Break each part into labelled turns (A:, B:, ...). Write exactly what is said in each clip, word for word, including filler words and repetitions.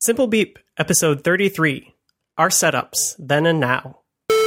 A: Simple Beep, episode thirty-three, Our Setups, Then and Now.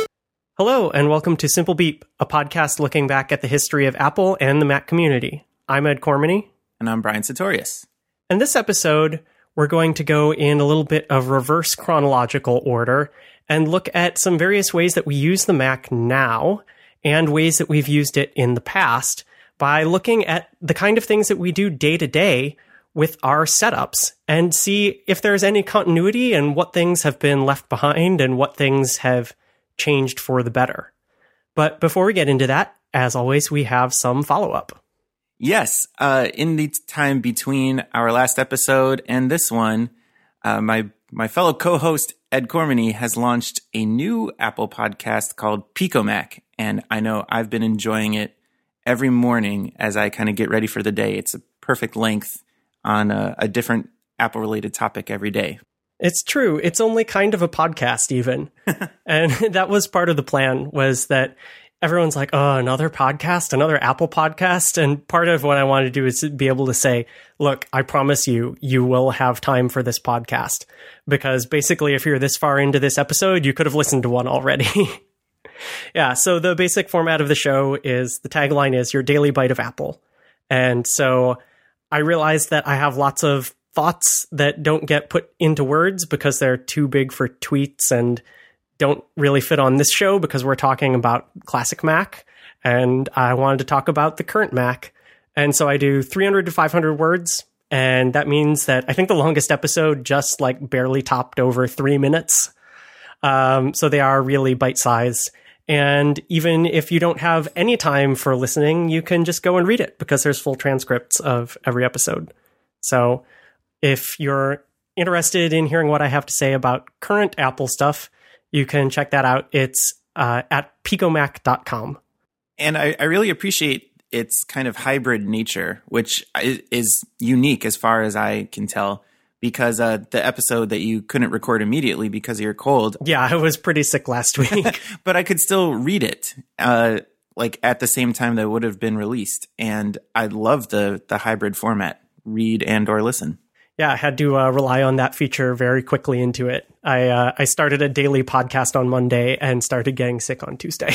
A: Hello, and welcome to Simple Beep, a podcast looking back at the history of Apple and the Mac community. I'm Ed Cormany.
B: And I'm Brian Sartorius.
A: In this episode, we're going to go in a little bit of reverse chronological order and look at some various ways that we use the Mac now and ways that we've used it in the past by looking at the kind of things that we do day to day with our setups and see if there's any continuity and what things have been left behind and what things have changed for the better. But before we get into that, as always, we have some follow-up.
B: Yes. Uh, in the time between our last episode and this one, uh, my my fellow co-host Ed Cormany has launched a new Apple podcast called PicoMac, and I know I've been enjoying it every morning as I kind of get ready for the day. It's a perfect length on a, a different Apple-related topic every day.
A: It's true. It's only kind of a podcast even. And that was part of the plan, was that everyone's like, oh, another podcast, another Apple podcast. And part of what I want to do is be able to say, look, I promise you, you will have time for this podcast. Because basically, if you're this far into this episode, you could have listened to one already. Yeah, so the basic format of the show is, the tagline is your daily bite of Apple. And so I realized that I have lots of thoughts that don't get put into words because they're too big for tweets and don't really fit on this show because we're talking about classic Mac, and I wanted to talk about the current Mac. And so I do three hundred to five hundred words, and that means that I think the longest episode just like barely topped over three minutes. Um, so they are really bite-sized. And even if you don't have any time for listening, you can just go and read it because there's full transcripts of every episode. So if you're interested in hearing what I have to say about current Apple stuff, you can check that out. It's uh, at picomac dot com.
B: And I, I really appreciate its kind of hybrid nature, which is unique as far as I can tell, because uh, the episode that you couldn't record immediately because of your cold.
A: Yeah, I was pretty sick last week.
B: But I could still read it uh, like at the same time that it would have been released. And I love the the hybrid format, read and or listen.
A: Yeah, I had to uh, rely on that feature very quickly into it. I uh, I started a daily podcast on Monday and started getting sick on Tuesday.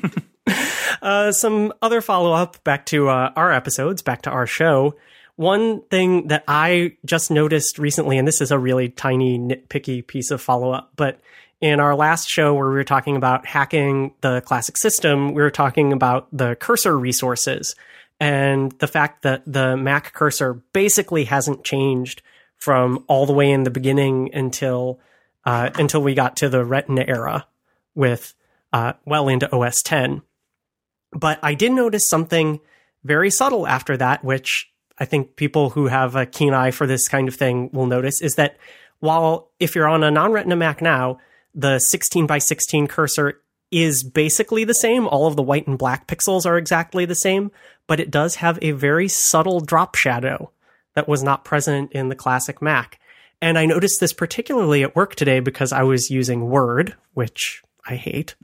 A: uh, some other follow-up back to uh, our episodes, back to our show. One thing that I just noticed recently, and this is a really tiny, nitpicky piece of follow-up, but in our last show where we were talking about hacking the classic system, we were talking about the cursor resources and the fact that the Mac cursor basically hasn't changed from all the way in the beginning until uh, until we got to the Retina era with uh, well into O S ten. But I did notice something very subtle after that, which I think people who have a keen eye for this kind of thing will notice, is that while if you're on a non-Retina Mac now, the sixteen by sixteen cursor is basically the same. All of the white and black pixels are exactly the same, but it does have a very subtle drop shadow that was not present in the classic Mac. And I noticed this particularly at work today because I was using Word, which I hate.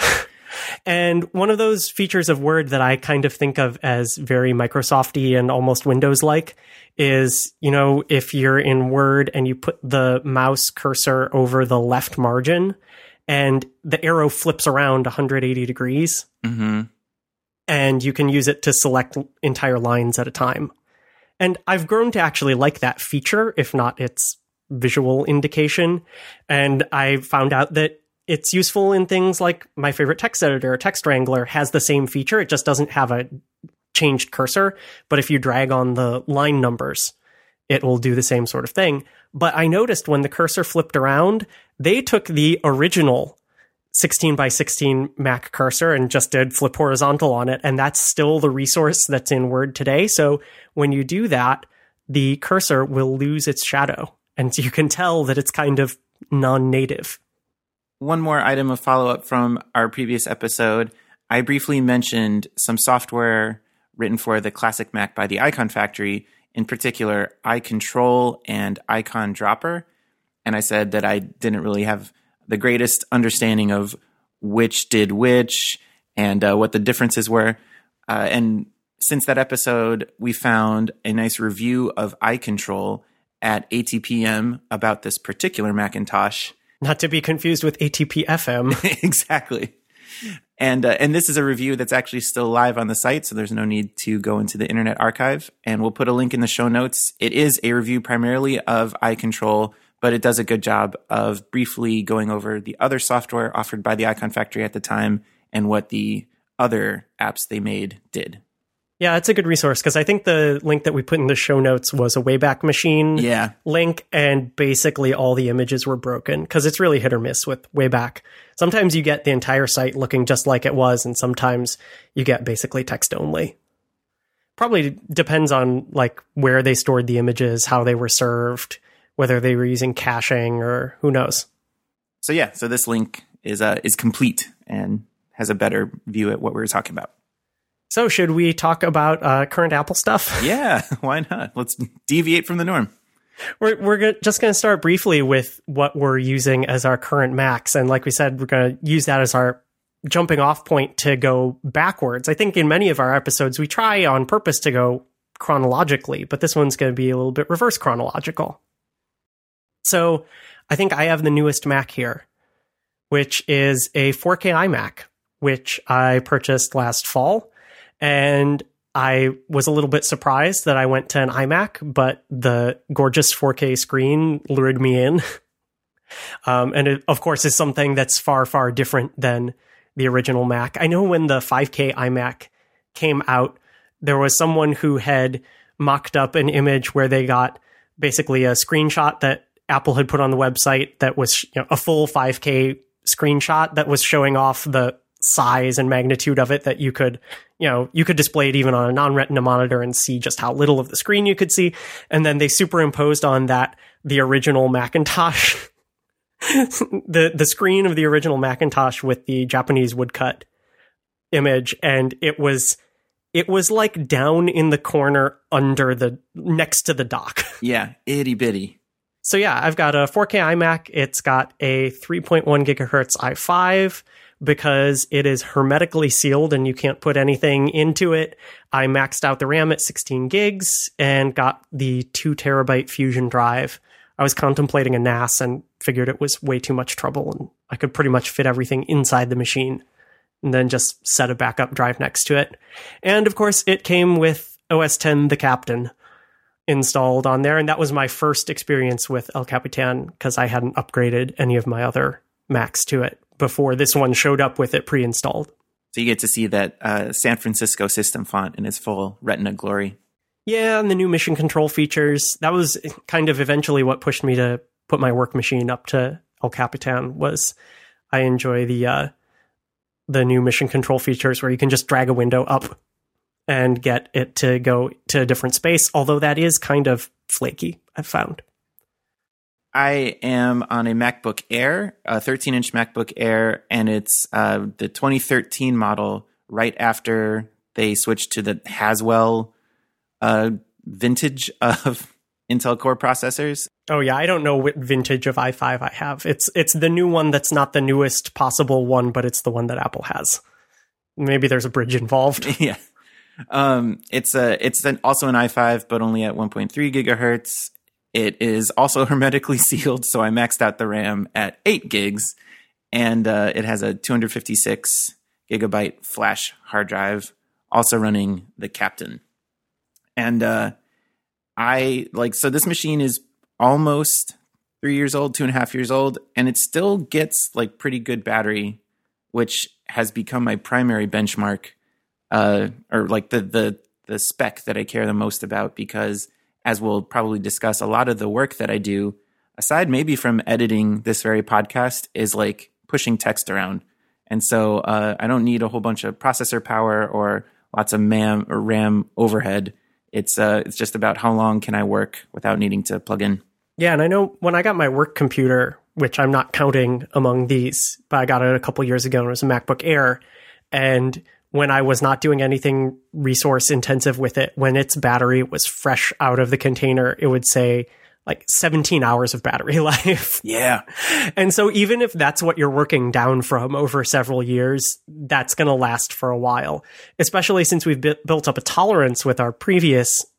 A: And one of those features of Word that I kind of think of as very Microsoft-y and almost Windows-like is, you know, if you're in Word and you put the mouse cursor over the left margin and the arrow flips around one hundred eighty degrees,
B: mm-hmm.
A: and you can use it to select entire lines at a time. And I've grown to actually like that feature, if not its visual indication. And I found out that it's useful in things like my favorite text editor, Text Wrangler, has the same feature. It just doesn't have a changed cursor. But if you drag on the line numbers, it will do the same sort of thing. But I noticed when the cursor flipped around, they took the original sixteen by sixteen Mac cursor and just did flip horizontal on it. And that's still the resource that's in Word today. So when you do that, the cursor will lose its shadow. And you can tell that it's kind of non-native.
B: One more item of follow-up from our previous episode. I briefly mentioned some software written for the classic Mac by the Icon Factory, in particular, iControl and Icon Dropper. And I said that I didn't really have the greatest understanding of which did which and uh, what the differences were. Uh, and since that episode, we found a nice review of iControl at A T P M about this particular Macintosh.
A: Not to be confused with A T P F M.
B: Exactly. And uh, and this is a review that's actually still live on the site, so there's no need to go into the Internet Archive. And we'll put a link in the show notes. It is a review primarily of iControl, but it does a good job of briefly going over the other software offered by the Icon Factory at the time and what the other apps they made did.
A: Yeah, it's a good resource because I think the link that we put in the show notes was a Wayback Machine
B: yeah.
A: link, and basically all the images were broken because it's really hit or miss with Wayback. Sometimes you get the entire site looking just like it was, and sometimes you get basically text only. Probably depends on like where they stored the images, how they were served, whether they were using caching, or who knows.
B: So yeah, so this link is uh, is complete and has a better view at what we were talking about.
A: So should we talk about uh, current Apple stuff?
B: Yeah, why not? Let's deviate from the norm.
A: We're we're go- just going to start briefly with what we're using as our current Macs. And like we said, we're going to use that as our jumping off point to go backwards. I think in many of our episodes, we try on purpose to go chronologically, but this one's going to be a little bit reverse chronological. So I think I have the newest Mac here, which is a four K iMac, which I purchased last fall. And I was a little bit surprised that I went to an iMac, but the gorgeous four K screen lured me in. Um, and it, of course, is something that's far, far different than the original Mac. I know when the five K iMac came out, there was someone who had mocked up an image where they got basically a screenshot that Apple had put on the website that was, you know, a full five K screenshot that was showing off the size and magnitude of it, that you could, you know, you could display it even on a non-retina monitor and see just how little of the screen you could see. And then they superimposed on that the original Macintosh, the the screen of the original Macintosh with the Japanese woodcut image, and it was it was like down in the corner under the next to the dock.
B: Yeah, itty bitty.
A: So yeah, I've got a four K iMac. It's got a three point one gigahertz i five. Because it is hermetically sealed and you can't put anything into it. I maxed out the RAM at sixteen gigs and got the two terabyte Fusion drive. I was contemplating a N A S and figured it was way too much trouble, and I could pretty much fit everything inside the machine and then just set a backup drive next to it. And of course, it came with O S ten The Captain installed on there. And that was my first experience with El Capitan because I hadn't upgraded any of my other Macs to it before this one showed up with it pre-installed.
B: So you get to see that uh, San Francisco system font in its full Retina glory.
A: Yeah, and the new mission control features. That was kind of eventually what pushed me to put my work machine up to El Capitan. Was I enjoy the uh, the new mission control features where you can just drag a window up and get it to go to a different space, although that is kind of flaky, I've found.
B: I am on a MacBook Air, a thirteen-inch MacBook Air, and it's uh, the twenty thirteen model right after they switched to the Haswell uh, vintage of Intel Core processors.
A: Oh, yeah, I don't know what vintage of i five I have. It's it's the new one that's not the newest possible one, but it's the one that Apple has. Maybe there's a bridge involved.
B: Yeah. Um, it's a, it's an, also an i five, but only at one point three gigahertz. It is also hermetically sealed, so I maxed out the RAM at eight gigs, and uh, it has a two hundred fifty-six gigabyte flash hard drive, also running the Captain. And uh, I like, so this machine is almost three years old, two and a half years old, and it still gets like pretty good battery, which has become my primary benchmark, uh, or like the the the spec that I care the most about, because as we'll probably discuss, a lot of the work that I do, aside maybe from editing this very podcast, is like pushing text around. And so uh, I don't need a whole bunch of processor power or lots of MAM or RAM overhead. It's uh, it's just about how long can I work without needing to plug in.
A: Yeah, and I know when I got my work computer, which I'm not counting among these, but I got it a couple years ago, and it was a MacBook Air. And when I was not doing anything resource intensive with it, when its battery was fresh out of the container, it would say like seventeen hours of battery life.
B: Yeah.
A: And so even if that's what you're working down from over several years, that's going to last for a while, especially since we've bu- built up a tolerance with our previous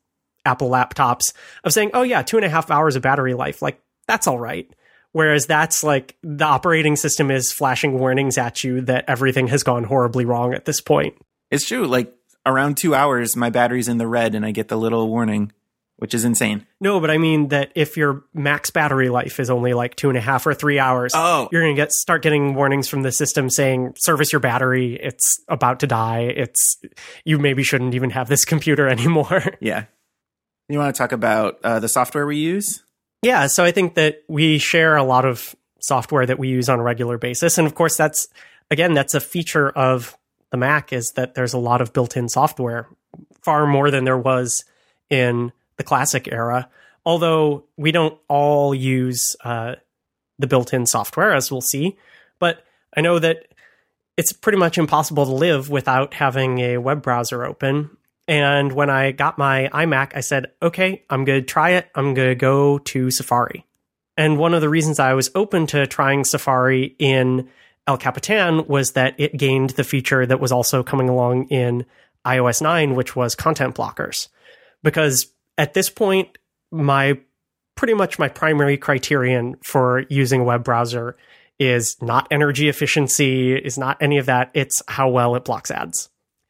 A: Apple laptops of saying, oh yeah, two and a half hours of battery life. Like, that's all right. Whereas that's like the operating system is flashing warnings at you that everything has gone horribly wrong at this point.
B: It's true. Like around two hours, my battery's in the red and I get the little warning, which is insane.
A: No, but I mean that if your max battery life is only like two and a half or three hours,
B: oh.
A: you're going to get start getting warnings from the system saying, service your battery. It's about to die. It's you maybe shouldn't even have this computer anymore.
B: Yeah. You want to talk about uh, the software we use?
A: Yeah. So I think that we share a lot of software that we use on a regular basis. And of course, that's, again, that's a feature of the Mac is that there's a lot of built-in software, far more than there was in the classic era, although we don't all use uh, the built-in software, as we'll see. But I know that it's pretty much impossible to live without having a web browser open. And when I got my iMac, I said, okay, I'm going to try it. I'm going to go to Safari. And one of the reasons I was open to trying Safari in El Capitan was that it gained the feature that was also coming along in i O S nine, which was content blockers. Because at this point, my pretty much my primary criterion for using a web browser is not energy efficiency, is not any of that. It's how well it blocks ads.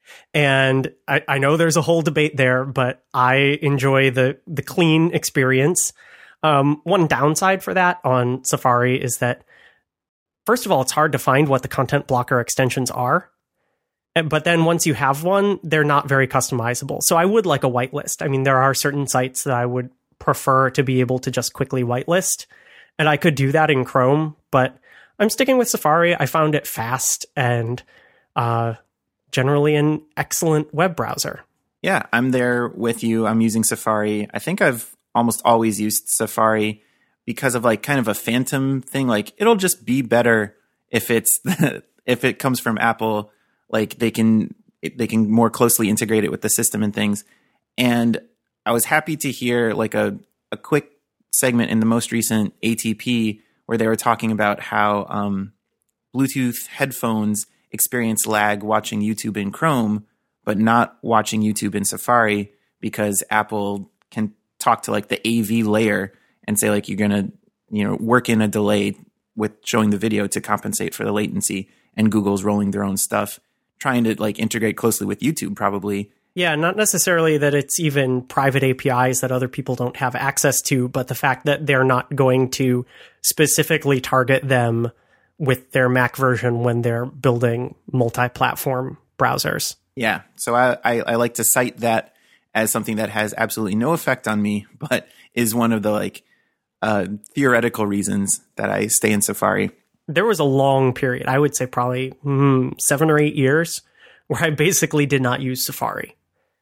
A: And I, I know there's a whole debate there, but I enjoy the the clean experience. Um, one downside for that on Safari is that, first of all, it's hard to find what the content blocker extensions are. But then once you have one, they're not very customizable. So I would like a whitelist. I mean, there are certain sites that I would prefer to be able to just quickly whitelist. And I could do that in Chrome, but I'm sticking with Safari. I found it fast and uh, generally an excellent web browser.
B: Yeah, I'm there with you. I'm using Safari. I think I've almost always used Safari because of like kind of a phantom thing. Like it'll just be better if it's if it comes from Apple. Like they can they can more closely integrate it with the system and things. And I was happy to hear like a, a quick segment in the most recent A T P where they were talking about how um, Bluetooth headphones experience lag watching YouTube in Chrome, but not watching YouTube in Safari because Apple can talk to like the A V layer and say like you're going to, you know, work in a delay with showing the video to compensate for the latency, and Google's rolling their own stuff, trying to like integrate closely with YouTube probably.
A: Yeah, not necessarily that it's even private A P Is that other people don't have access to, but the fact that they're not going to specifically target them with their Mac version when they're building multi-platform browsers.
B: Yeah, so I, I, I like to cite that as something that has absolutely no effect on me, but is one of the like uh, theoretical reasons that I stay in Safari.
A: There was a long period, I would say probably mm, seven or eight years, where I basically did not use Safari.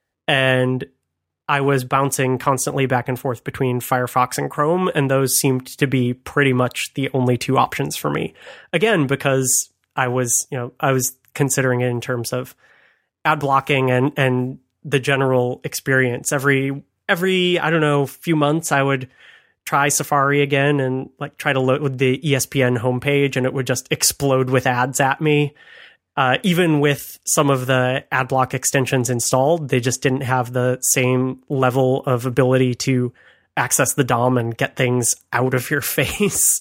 A: And I was bouncing constantly back and forth between Firefox and Chrome, and those seemed to be pretty much the only two options for me. Again, because I was, you know, I was considering it in terms of ad blocking and and the general experience. Every every I don't know, few months I would try Safari again and like try to load the E S P N homepage, and it would just explode with ads at me. Uh, even with some of the ad block extensions installed, they just didn't have the same level of ability to access the D O M and get things out of your face.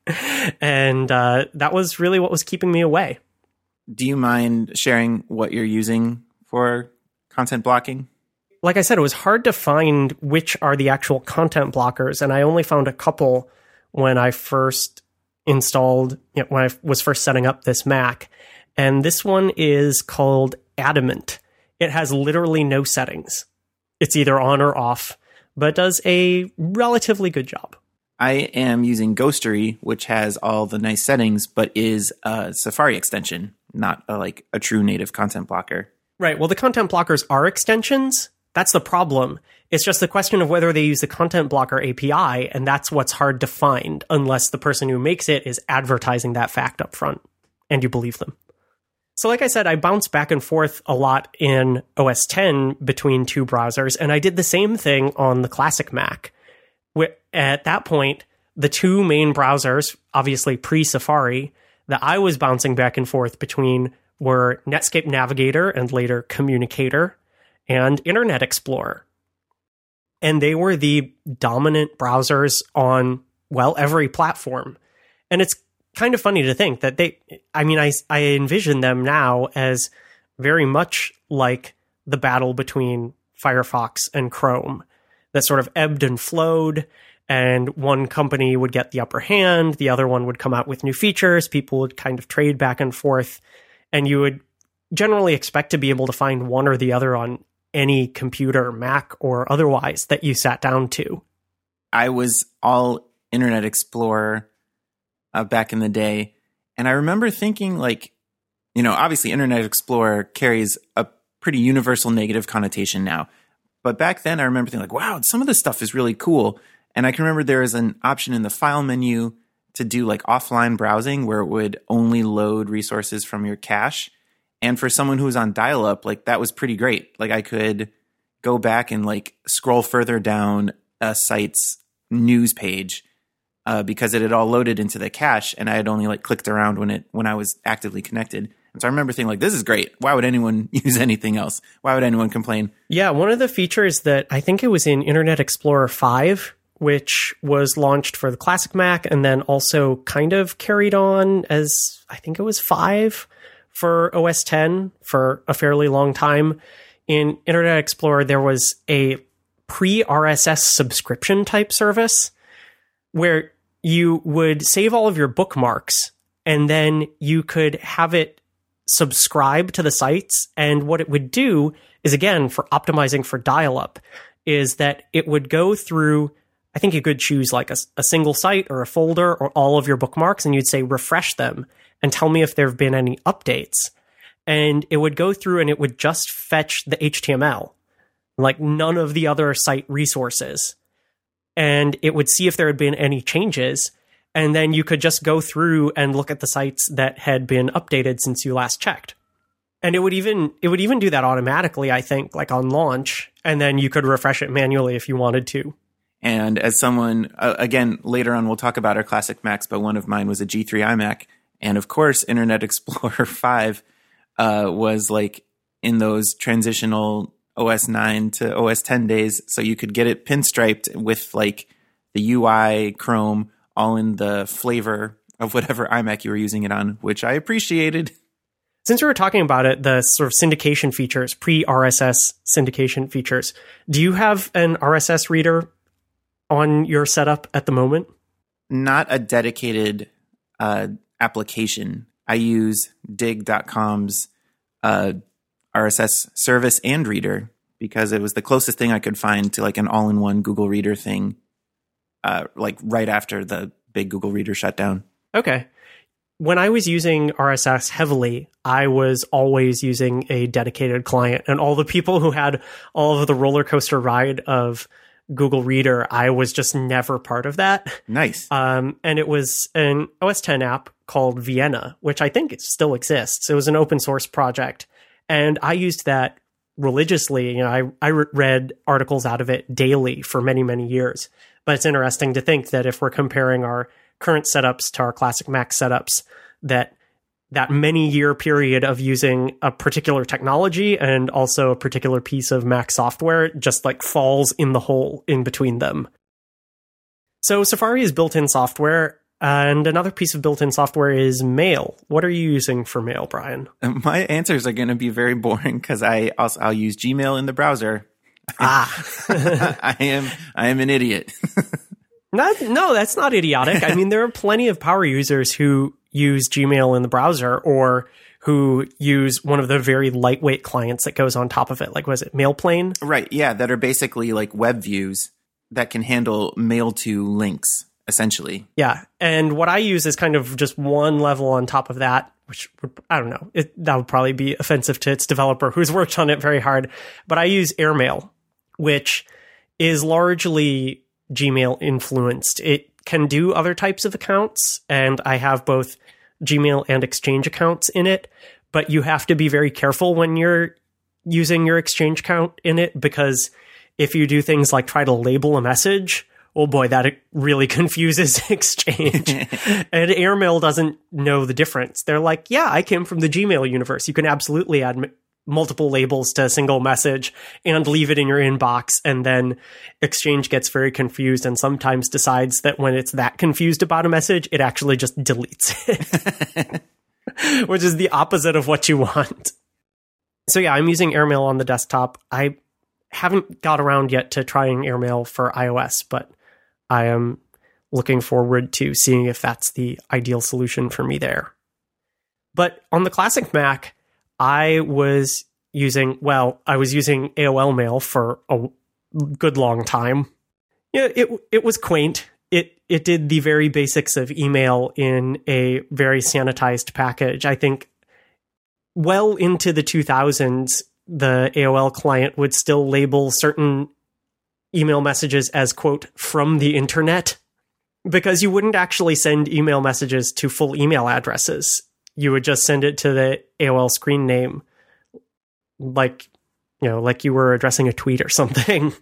A: And uh, that was really what was keeping me away.
B: Do you mind sharing what you're using for content blocking?
A: Like I said, it was hard to find which are the actual content blockers, and I only found a couple when I first installed, you know, when I was first setting up this Mac. And this one is called Adamant. It has literally no settings. It's either on or off, but it does a relatively good job.
B: I am using Ghostery, which has all the nice settings, but is a Safari extension, not a, like a true native content blocker.
A: Right. Well, the content blockers are extensions. That's the problem. It's just the question of whether they use the content blocker A P I, and that's what's hard to find unless the person who makes it is advertising that fact up front and you believe them. So like I said, I bounced back and forth a lot in O S ten between two browsers, and I did the same thing on the classic Mac. At that point, the two main browsers, obviously pre-Safari, that I was bouncing back and forth between were Netscape Navigator and later Communicator and Internet Explorer. And they were the dominant browsers on, well, every platform. And it's kind of funny to think that they, I mean, I, I envision them now as very much like the battle between Firefox and Chrome that sort of ebbed and flowed, and one company would get the upper hand, the other one would come out with new features, people would kind of trade back and forth, and you would generally expect to be able to find one or the other on any computer, Mac or otherwise, that you sat down to.
B: I was all Internet Explorer uh, back in the day, and I remember thinking, like, you know, obviously Internet Explorer carries a pretty universal negative connotation now. But back then I remember thinking, like, wow, some of this stuff is really cool. And I can remember there was an option in the file menu to do like offline browsing where it would only load resources from your cache. And for someone who was on dial-up, like that was pretty great. Like I could go back and like scroll further down a site's news page uh, because it had all loaded into the cache, and I had only like clicked around when it when I was actively connected. And so I remember thinking, like, this is great. Why would anyone use anything else? Why would anyone complain?
A: Yeah, one of the features that I think it was in Internet Explorer five, which was launched for the classic Mac and then also kind of carried on as, I think it was five for O S ten for a fairly long time. In Internet Explorer, there was a pre-R S S subscription type service where you would save all of your bookmarks and then you could have it subscribe to the sites. And what it would do is, again, for optimizing for dial-up, is that it would go through, I think you could choose like a, a single site or a folder or all of your bookmarks, and you'd say refresh them and tell me if there have been any updates. And it would go through and it would just fetch the H T M L, like none of the other site resources. And it would see if there had been any changes. And then you could just go through and look at the sites that had been updated since you last checked. And it would even it would even do that automatically, I think, like on launch. And then you could refresh it manually if you wanted to.
B: And as someone, uh, again, later on we'll talk about our classic Macs, but one of mine was a G three iMac. And of course, Internet Explorer five uh, was like in those transitional O S nine to O S ten days. So you could get it pinstriped with like the U I, Chrome, all in the flavor of whatever iMac you were using it on, which I appreciated.
A: Since we were talking about it, the sort of syndication features, pre-R S S syndication features, do you have an R S S reader on your setup at the moment?
B: Not a dedicated uh, application. I use dig dot com's uh, R S S service and reader because it was the closest thing I could find to like an all-in-one Google Reader thing, uh, like right after the big Google Reader shut down.
A: Okay. When I was using R S S heavily, I was always using a dedicated client, and all the people who had all of the roller coaster ride of Google Reader, I was just never part of that.
B: Nice.
A: Um, and it was an O S ten app called Vienna, which I think it still exists. It was an open source project, and I used that religiously. You know, I, I read articles out of it daily for many, many years. But it's interesting to think that if we're comparing our current setups to our classic Mac setups, that that many year period of using a particular technology and also a particular piece of Mac software just like falls in the hole in between them. So Safari is built-in software, and another piece of built-in software is Mail. What are you using for Mail, Brian?
B: My answers are going to be very boring because I also I'll use Gmail in the browser.
A: Ah,
B: I am I am an idiot.
A: Not, no, that's not idiotic. I mean, there are plenty of power users who use Gmail in the browser or who use one of the very lightweight clients that goes on top of it. Like, was it Mailplane?
B: Right, yeah, that are basically like web views that can handle mail to links, essentially.
A: Yeah, and what I use is kind of just one level on top of that, which would, I don't know, it, that would probably be offensive to its developer who's worked on it very hard. But I use Airmail, which is largely Gmail influenced. It can do other types of accounts, and I have both Gmail and Exchange accounts in it, but you have to be very careful when you're using your Exchange account in it, because if you do things like try to label a message, oh boy, that really confuses Exchange. And Airmail doesn't know the difference. They're like, yeah, I came from the Gmail universe. You can absolutely add multiple labels to a single message and leave it in your inbox. And then Exchange gets very confused and sometimes decides that when it's that confused about a message, it actually just deletes it, which is the opposite of what you want. So yeah, I'm using Airmail on the desktop. I haven't got around yet to trying Airmail for iOS, but I am looking forward to seeing if that's the ideal solution for me there. But on the classic Mac, I was using, well, I was using A O L Mail for a good long time. Yeah, it it was quaint. It it did the very basics of email in a very sanitized package. I think well into the two thousands, the A O L client would still label certain email messages as, quote, from the internet, because you wouldn't actually send email messages to full email addresses. You would just send it to the A O L screen name, like, you know, like you were addressing a tweet or something.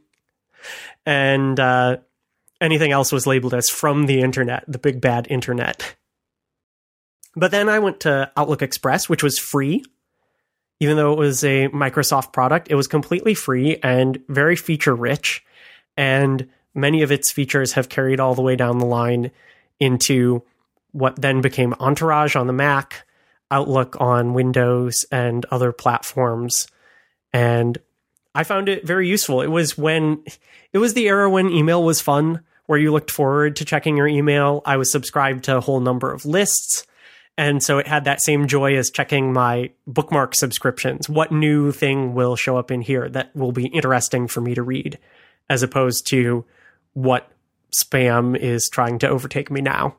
A: And uh, anything else was labeled as from the internet, the big bad internet. But then I went to Outlook Express, which was free. Even though it was a Microsoft product, it was completely free and very feature rich. And many of its features have carried all the way down the line into what then became Entourage on the Mac, Outlook on Windows, and other platforms. And I found it very useful. It was when it was the era when email was fun, where you looked forward to checking your email. I was subscribed to a whole number of lists. And so it had that same joy as checking my bookmark subscriptions. What new thing will show up in here that will be interesting for me to read, as opposed to what spam is trying to overtake me now.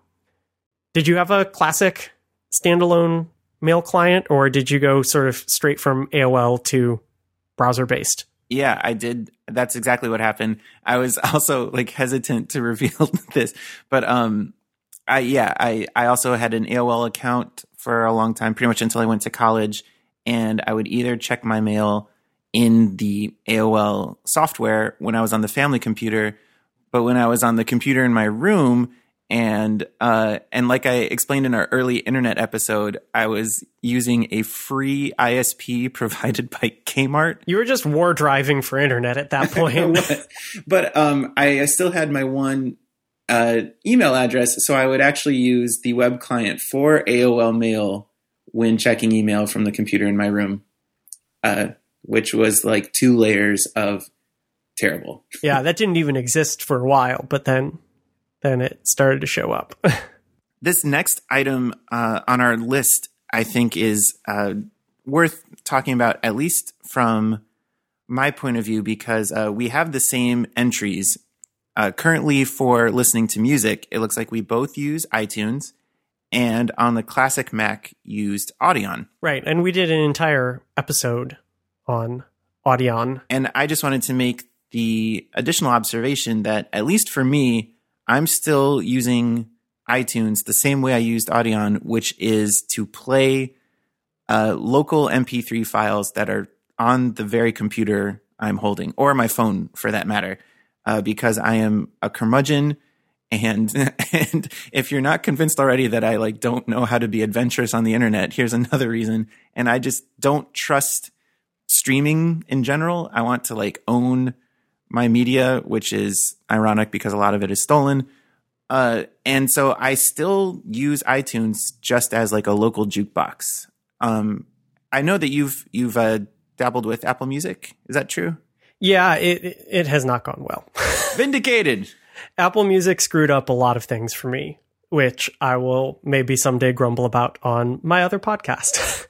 A: Did you have a classic standalone mail client, or did you go sort of straight from A O L to browser-based?
B: Yeah, I did. That's exactly what happened. I was also like hesitant to reveal this, but um, I yeah, I I also had an A O L account for a long time, pretty much until I went to college, and I would either check my mail in the A O L software when I was on the family computer, but when I was on the computer in my room. And uh, and like I explained in our early internet episode, I was using a free I S P provided by Kmart.
A: You were just war driving for internet at that point.
B: But um, I, I still had my one uh, email address, so I would actually use the web client for A O L Mail when checking email from the computer in my room, uh, which was like two layers of terrible.
A: Yeah, that didn't even exist for a while, but then... then it started to show up.
B: This next item uh, on our list, I think, is uh, worth talking about, at least from my point of view, because uh, we have the same entries. Uh, currently, for listening to music, it looks like we both use iTunes, and on the classic Mac, used Audion.
A: Right, and we did an entire episode on Audion.
B: And I just wanted to make the additional observation that, at least for me, I'm still using iTunes the same way I used Audion, which is to play uh, local M P three files that are on the very computer I'm holding, or my phone for that matter, uh, because I am a curmudgeon. And and if you're not convinced already that I like don't know how to be adventurous on the internet, here's another reason. And I just don't trust streaming in general. I want to like own my media, which is ironic because a lot of it is stolen. Uh, and so I still use iTunes just as like a local jukebox. Um, I know that you've you've uh, dabbled with Apple Music. Is that true?
A: Yeah, it it has not gone well.
B: Vindicated.
A: Apple Music screwed up a lot of things for me, which I will maybe someday grumble about on my other podcast.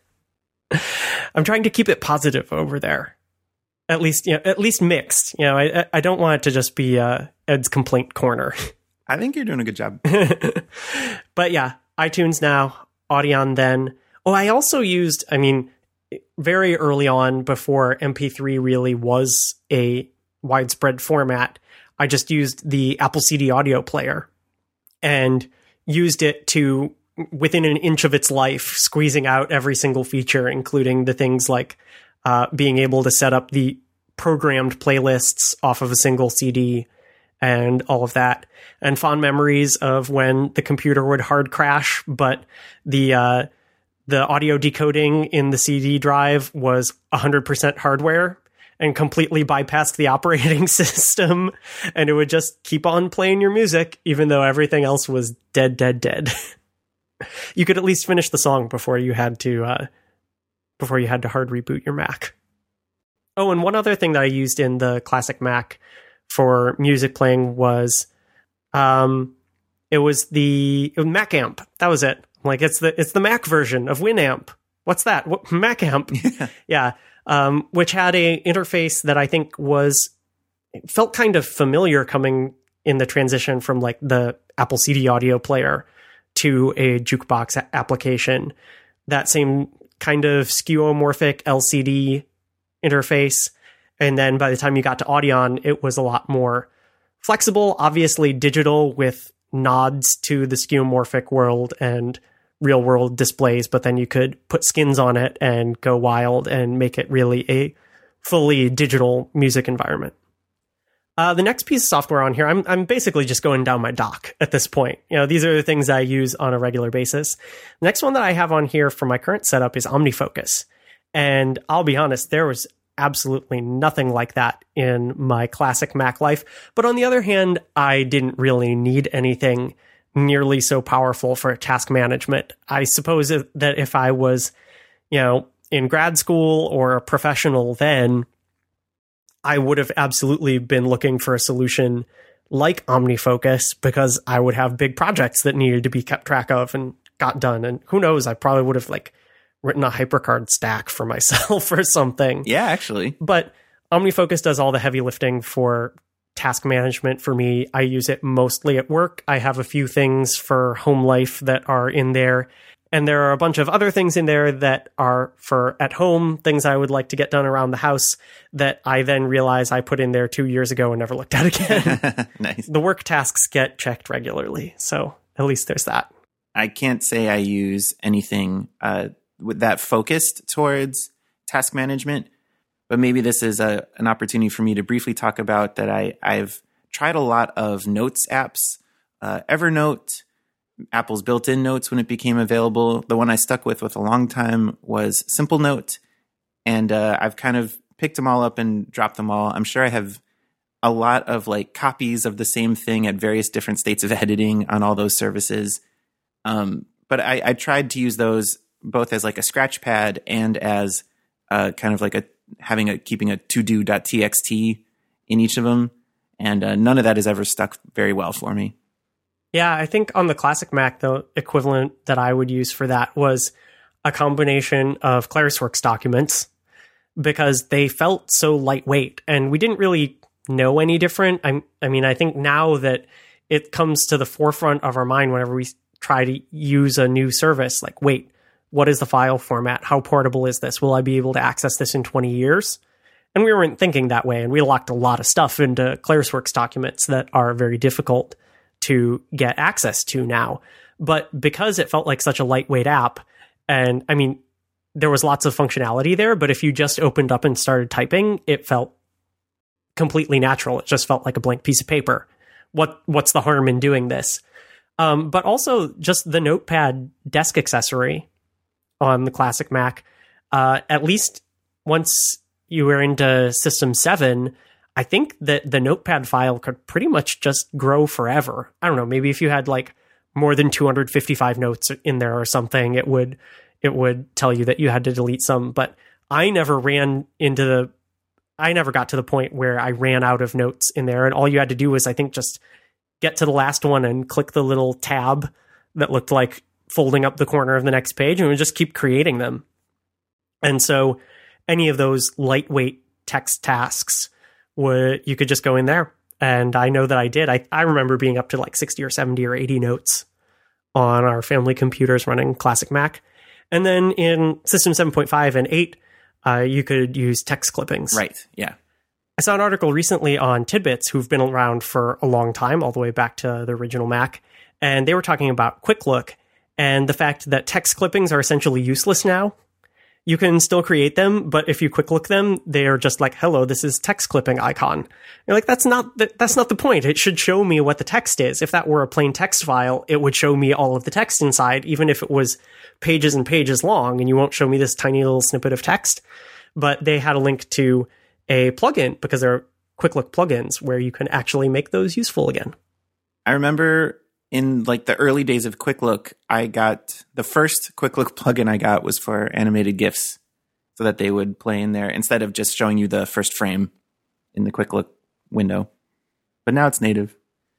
A: I'm trying to keep it positive over there. At least, you know, at least mixed. You know, I I don't want it to just be uh, Ed's complaint corner.
B: I think you're doing a good job.
A: But yeah, iTunes now, Audion then. Oh, I also used, I mean, very early on, before M P three really was a widespread format, I just used the Apple C D audio player and used it to, within an inch of its life, squeezing out every single feature, including the things like Uh, being able to set up the programmed playlists off of a single C D and all of that. And fond memories of when the computer would hard crash, but the uh, the audio decoding in the C D drive was one hundred percent hardware and completely bypassed the operating system, and it would just keep on playing your music, even though everything else was dead, dead, dead. You could at least finish the song before you had to uh, before you had to hard reboot your Mac. Oh, and one other thing that I used in the classic Mac for music playing was, um, it was the it was Mac Amp. That was it. Like it's the it's the Mac version of Winamp. What's that? What, Mac Amp? Yeah. yeah. Um, which had a interface that I think was felt kind of familiar coming in the transition from like the Apple C D audio player to a jukebox a- application. That same kind of skeuomorphic L C D interface. And then by the time you got to Audion, it was a lot more flexible, obviously digital with nods to the skeuomorphic world and real world displays, but then you could put skins on it and go wild and make it really a fully digital music environment. Uh, the next piece of software on here, I'm I'm basically just going down my dock at this point. You know, these are the things I use on a regular basis. The next one that I have on here for my current setup is OmniFocus. And I'll be honest, there was absolutely nothing like that in my classic Mac life. But on the other hand, I didn't really need anything nearly so powerful for task management. I suppose that if I was, you know, in grad school or a professional then, I would have absolutely been looking for a solution like OmniFocus because I would have big projects that needed to be kept track of and got done. And who knows, I probably would have like written a HyperCard stack for myself or something.
B: Yeah, actually.
A: But OmniFocus does all the heavy lifting for task management for me. I use it mostly at work. I have a few things for home life that are in there. And there are a bunch of other things in there that are for at home, things I would like to get done around the house that I then realize I put in there two years ago and never looked at again.
B: Nice.
A: The work tasks get checked regularly. So at least there's that.
B: I can't say I use anything uh, with that focused towards task management, but maybe this is a, an opportunity for me to briefly talk about that I, I've tried a lot of notes apps, uh, Evernote, Apple's built-in notes when it became available. The one I stuck with with a long time was Simple Note, and uh, I've kind of picked them all up and dropped them all. I'm sure I have a lot of like copies of the same thing at various different states of editing on all those services. Um, but I, I tried to use those both as like a scratch pad and as uh, kind of like a having a keeping a to-do.txt in each of them, and uh, none of that has ever stuck very well for me.
A: Yeah, I think on the classic Mac, the equivalent that I would use for that was a combination of ClarisWorks documents because they felt so lightweight and we didn't really know any different. I, I mean, I think now that it comes to the forefront of our mind whenever we try to use a new service, like, wait, what is the file format? How portable is this? Will I be able to access this in twenty years? And we weren't thinking that way. And we locked a lot of stuff into ClarisWorks documents that are very difficult to get access to now. But because it felt like such a lightweight app, and I mean, there was lots of functionality there, but if you just opened up and started typing, it felt completely natural. It just felt like a blank piece of paper. What What's the harm in doing this? Um, but also just the Notepad desk accessory on the classic Mac, uh, at least once you were into System seven, I think that the Notepad file could pretty much just grow forever. I don't know, maybe if you had like more than two hundred fifty-five notes in there or something, it would it would tell you that you had to delete some. But I never ran into the, I never got to the point where I ran out of notes in there. And all you had to do was, I think, just get to the last one and click the little tab that looked like folding up the corner of the next page, and it would just keep creating them. And so any of those lightweight text tasks, would you could just go in there. And I know that I did. I, I remember being up to like sixty or seventy or eighty notes on our family computers running Classic Mac. And then in System seven point five and eight, uh, you could use text clippings.
B: Right, yeah.
A: I saw an article recently on Tidbits, who've been around for a long time, all the way back to the original Mac. And they were talking about Quick Look and the fact that text clippings are essentially useless now. you can still create them, but if you quick look them, they are just like, hello, this is text clipping icon. You're like, that's not the, that's not the point. It should show me what the text is. If that were a plain text file, it would show me all of the text inside, even if it was pages and pages long, and you won't show me this tiny little snippet of text. But they had a link to a plugin, because there are quick look plugins where you can actually make those useful again.
B: I remember in like the early days of Quick Look, I got the first Quick Look plugin I got was for animated GIFs, so that they would play in there instead of just showing you the first frame in the Quick Look window. But now it's native.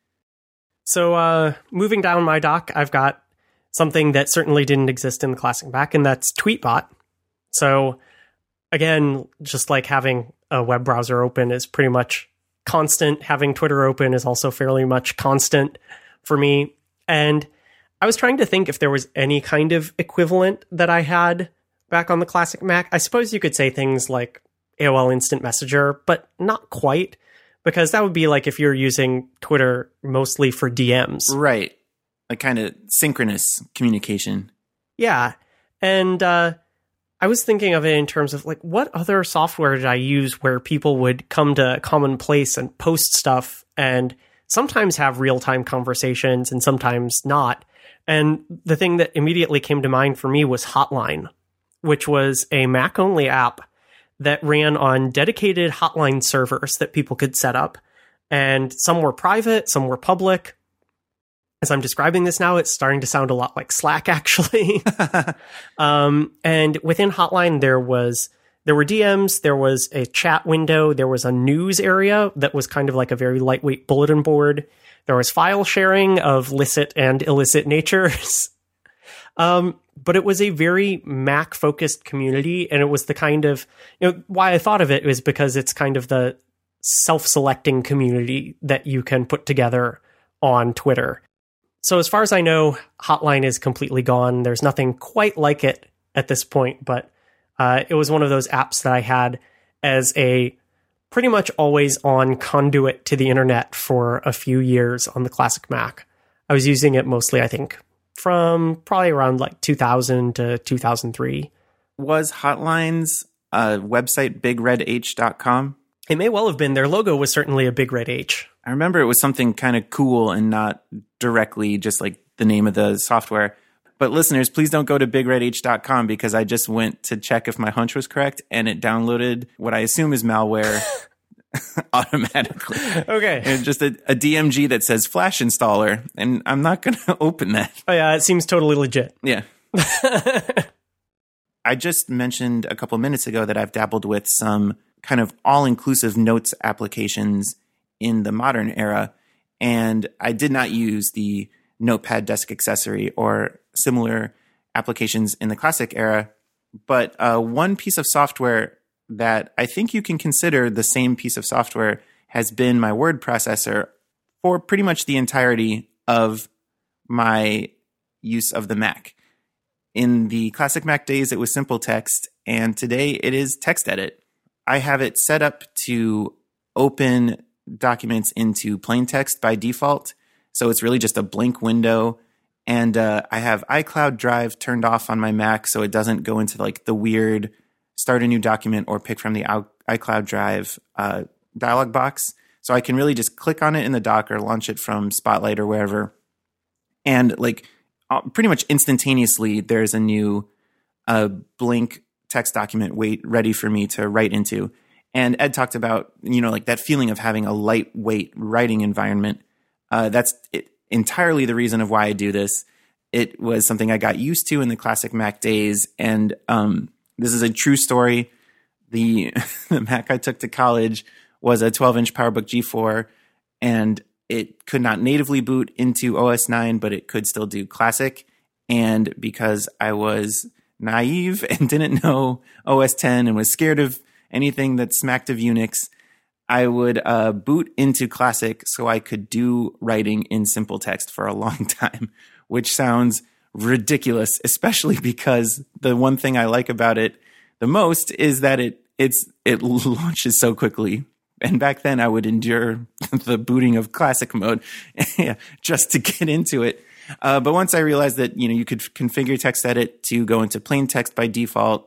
A: So uh, moving down my dock, I've got something that certainly didn't exist in the Classic Mac, and that's Tweetbot. So again, just like having a web browser open is pretty much constant. Having Twitter open is also fairly much constant for me. And I was trying to think if there was any kind of equivalent that I had back on the Classic Mac. I suppose you could say things like A O L Instant Messenger, but not quite, because that would be like if you're using Twitter mostly for D Ms.
B: Right. A kind of synchronous communication.
A: Yeah. And uh, I was thinking of it in terms of like, what other software did I use where people would come to a common place and post stuff and sometimes have real-time conversations and sometimes not. And the thing that immediately came to mind for me was Hotline, which was a Mac-only app that ran on dedicated Hotline servers that people could set up. And some were private, some were public. As I'm describing this now, it's starting to sound a lot like Slack, actually. um, and within Hotline, there was there were D Ms, there was a chat window, there was a news area that was kind of like a very lightweight bulletin board. There was file sharing of licit and illicit natures. um, but it was a very Mac-focused community, and it was the kind of, you know, why I thought of it was because it's kind of the self-selecting community that you can put together on Twitter. So as far as I know, Hotline is completely gone. There's nothing quite like it at this point, but uh, it was one of those apps that I had as a pretty much always on conduit to the internet for a few years on the Classic Mac. I was using it mostly, I think, from probably around like two thousand to two thousand three.
B: Was Hotline's uh, website big red h dot com?
A: It may well have been. Their logo was certainly a big red H.
B: I remember it was something kind of cool and not directly just like the name of the software. But listeners, please don't go to big red h dot com, because I just went to check if my hunch was correct, and it downloaded what I assume is malware automatically.
A: Okay.
B: And just a, a D M G that says Flash installer, and I'm not going to open that.
A: Oh yeah, it seems totally legit.
B: Yeah. I just mentioned a couple minutes ago that I've dabbled with some kind of all-inclusive notes applications in the modern era, and I did not use the Notepad desk accessory or similar applications in the classic era. But uh, one piece of software that I think you can consider the same piece of software has been my word processor for pretty much the entirety of my use of the Mac. In the classic Mac days, it was Simple Text, and today it is TextEdit. I have it set up to open documents into plain text by default. So it's really just a blank window. And uh, I have iCloud Drive turned off on my Mac, so it doesn't go into like the weird start a new document or pick from the iCloud Drive uh, dialog box. So I can really just click on it in the dock or launch it from Spotlight or wherever. And like uh, pretty much instantaneously, there's a new uh, blank text document wait ready for me to write into. And Ed talked about, you know, like that feeling of having a lightweight writing environment. Uh, that's it, entirely the reason of why I do this. It was something I got used to in the classic Mac days. And um, this is a true story. The, the Mac I took to college was a twelve-inch PowerBook G four, and it could not natively boot into O S nine, but it could still do classic. And because I was naive and didn't know O S ten and was scared of anything that smacked of Unix, I would uh, boot into Classic so I could do writing in simple text for a long time, which sounds ridiculous, especially because the one thing I like about it the most is that it it's it launches so quickly. And back then I would endure the booting of Classic mode just to get into it. Uh, but once I realized that, you know, you could configure TextEdit to go into plain text by default,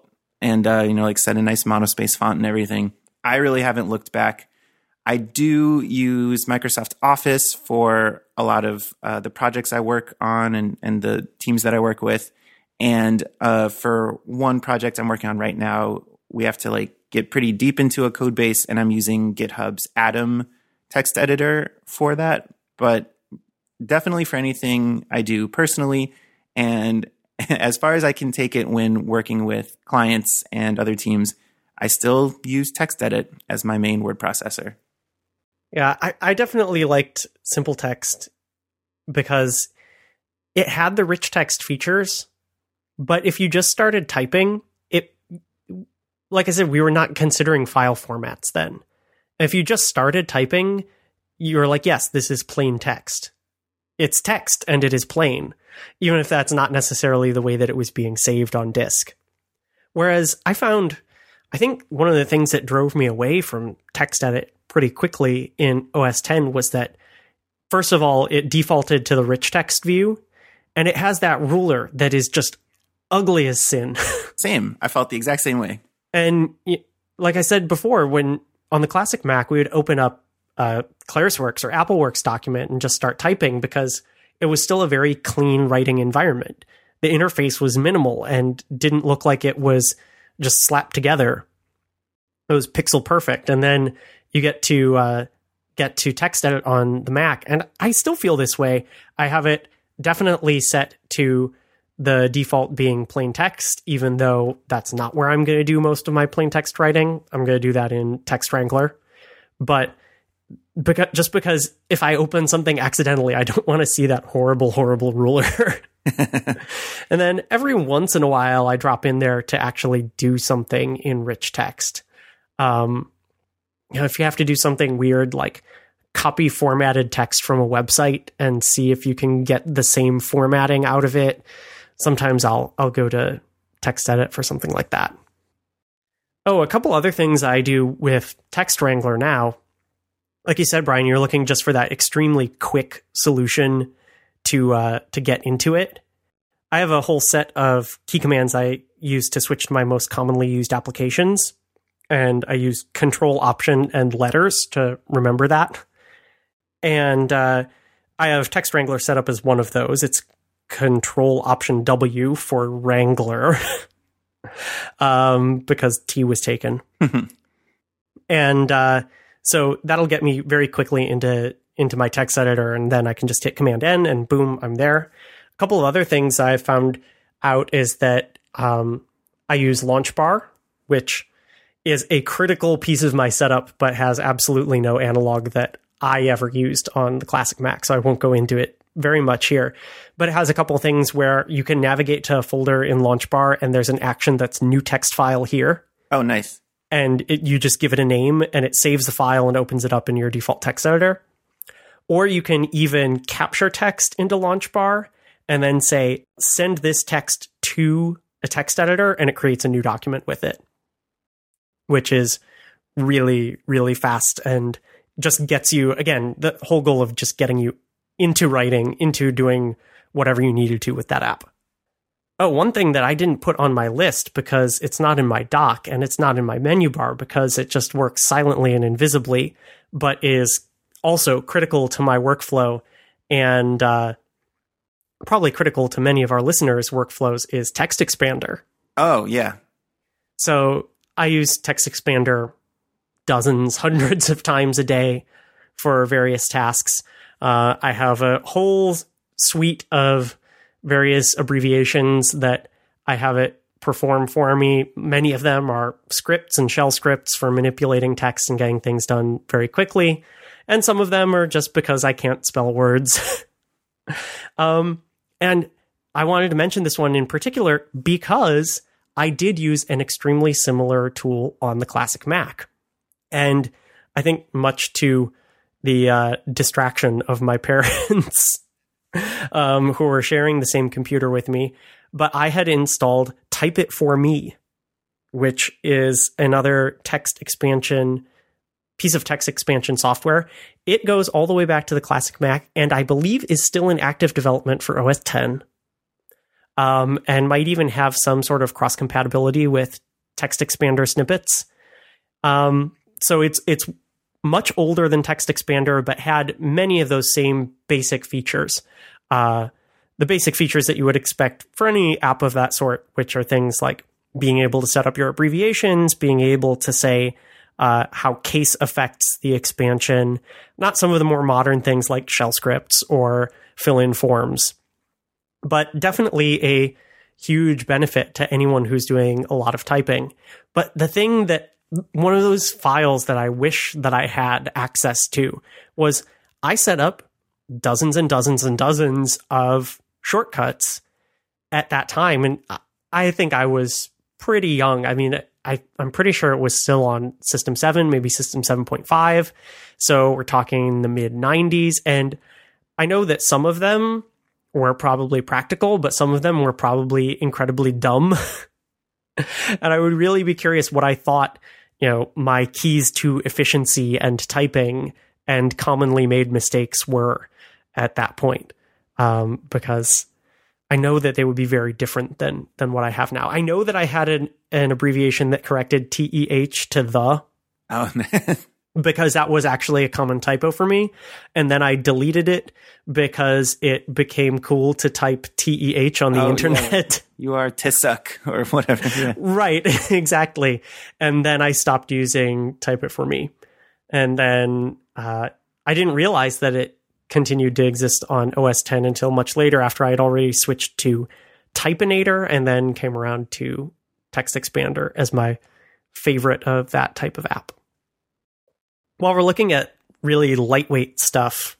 B: and, uh, you know, like set a nice monospace font and everything. I really haven't looked back. I do use Microsoft Office for a lot of uh, the projects I work on and, and the teams that I work with. And uh, for one project I'm working on right now, we have to like get pretty deep into a code base, and I'm using GitHub's Atom text editor for that. But definitely for anything I do personally, and as far as I can take it when working with clients and other teams, I still use TextEdit as my main word processor.
A: Yeah, I, I definitely liked Simple Text because it had the rich text features, but if you just started typing, it, like I said, we were not considering file formats then. If you just started typing, you're like, yes, this is plain text. It's text and it is plain, even if that's not necessarily the way that it was being saved on disk. Whereas I found, I think one of the things that drove me away from TextEdit pretty quickly in O S ten was that, first of all, it defaulted to the rich text view, and it has that ruler that is just ugly as sin.
B: Same. I felt the exact same way.
A: And like I said before, when on the classic Mac, we would open up uh, ClarisWorks or AppleWorks document and just start typing because it was still a very clean writing environment. The interface was minimal and didn't look like it was just slapped together. It was pixel perfect. And then you get to uh, get to TextEdit on the Mac. And I still feel this way. I have it definitely set to the default being plain text, even though that's not where I'm going to do most of my plain text writing. I'm going to do that in Text Wrangler. But because, just because if I open something accidentally, I don't want to see that horrible, horrible ruler. And then every once in a while, I drop in there to actually do something in rich text. Um, you know, if you have to do something weird, like copy formatted text from a website and see if you can get the same formatting out of it, sometimes I'll I'll go to TextEdit for something like that. Oh, a couple other things I do with Text Wrangler now. Like you said, Brian, you're looking just for that extremely quick solution to uh, to get into it. I have a whole set of key commands I use to switch to my most commonly used applications. And I use Control, Option, and Letters to remember that. And uh, I have Text Wrangler set up as one of those. It's Control, Option, W for Wrangler, um, because T was taken. And uh, so that'll get me very quickly into, into my text editor, and then I can just hit Command N, and boom, I'm there. A couple of other things I've found out is that um, I use LaunchBar, which is a critical piece of my setup, but has absolutely no analog that I ever used on the classic Mac, so I won't go into it very much here. But it has a couple of things where you can navigate to a folder in LaunchBar, and there's an action that's new text file here.
B: Oh, nice.
A: And it, you just give it a name, and it saves the file and opens it up in your default text editor. Or you can even capture text into LaunchBar, and then say, send this text to a text editor, and it creates a new document with it, which is really, really fast and just gets you, again, the whole goal of just getting you into writing, into doing whatever you needed to with that app. Oh, one thing that I didn't put on my list because it's not in my dock and it's not in my menu bar because it just works silently and invisibly, but is also critical to my workflow and uh, probably critical to many of our listeners' workflows is Text Expander.
B: Oh, yeah.
A: So I use Text Expander dozens, hundreds of times a day for various tasks. Uh, I have a whole suite of various abbreviations that I have it perform for me. Many of them are scripts and shell scripts for manipulating text and getting things done very quickly. And some of them are just because I can't spell words. um, and I wanted to mention this one in particular because I did use an extremely similar tool on the classic Mac. And I think much to the uh, distraction of my parents um, who were sharing the same computer with me, but I had installed Type It For Me, which is another text expansion, piece of text expansion software. It goes all the way back to the classic Mac, and I believe is still in active development for O S ten. Um, and might even have some sort of cross-compatibility with text expander snippets. Um, so it's it's much older than Text Expander, but had many of those same basic features. Uh, the basic features that you would expect for any app of that sort, which are things like being able to set up your abbreviations, being able to say uh, how case affects the expansion, not some of the more modern things like shell scripts or fill-in forms, but definitely a huge benefit to anyone who's doing a lot of typing. But the thing that one of those files that I wish that I had access to was I set up dozens and dozens and dozens of shortcuts at that time. And I think I was pretty young. I mean, I, I'm pretty sure it was still on System seven, maybe System seven point five. So we're talking the mid nineties. And I know that some of them were probably practical, but some of them were probably incredibly dumb. And I would really be curious what I thought, you know, my keys to efficiency and typing and commonly made mistakes were at that point. Um, because I know that they would be very different than than what I have now. I know that I had an, an abbreviation that corrected T E H to the.
B: Oh, man.
A: Because that was actually a common typo for me. And then I deleted it because it became cool to type T E H on the
B: oh,
A: internet.
B: Yeah. You are Tissuck or whatever. Yeah.
A: Right, exactly. And then I stopped using Type It For Me. And then uh, I didn't realize that it continued to exist on O S ten until much later, after I had already switched to Typinator and then came around to Text Expander as my favorite of that type of app. While we're looking at really lightweight stuff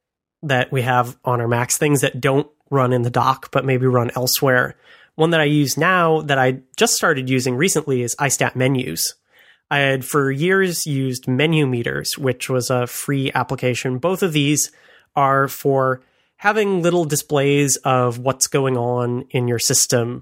A: that we have on our Macs, things that don't run in the dock but maybe run elsewhere, one that I use now that I just started using recently is iStat Menus. I had for years used Menu Meters, which was a free application. Both of these are for having little displays of what's going on in your system,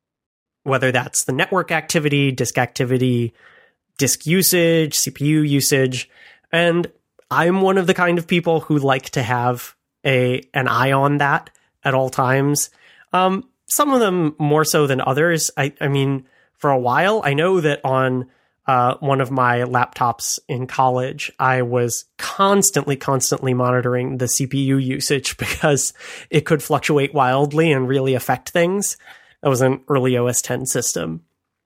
A: whether that's the network activity, disk activity, disk usage, C P U usage. And I'm one of the kind of people who like to have a an eye on that at all times. Um, some of them more so than others. I, I mean, for a while, I know that on uh, one of my laptops in college, I was constantly, constantly monitoring the C P U usage because it could fluctuate wildly and really affect things. That was an early O S ten system.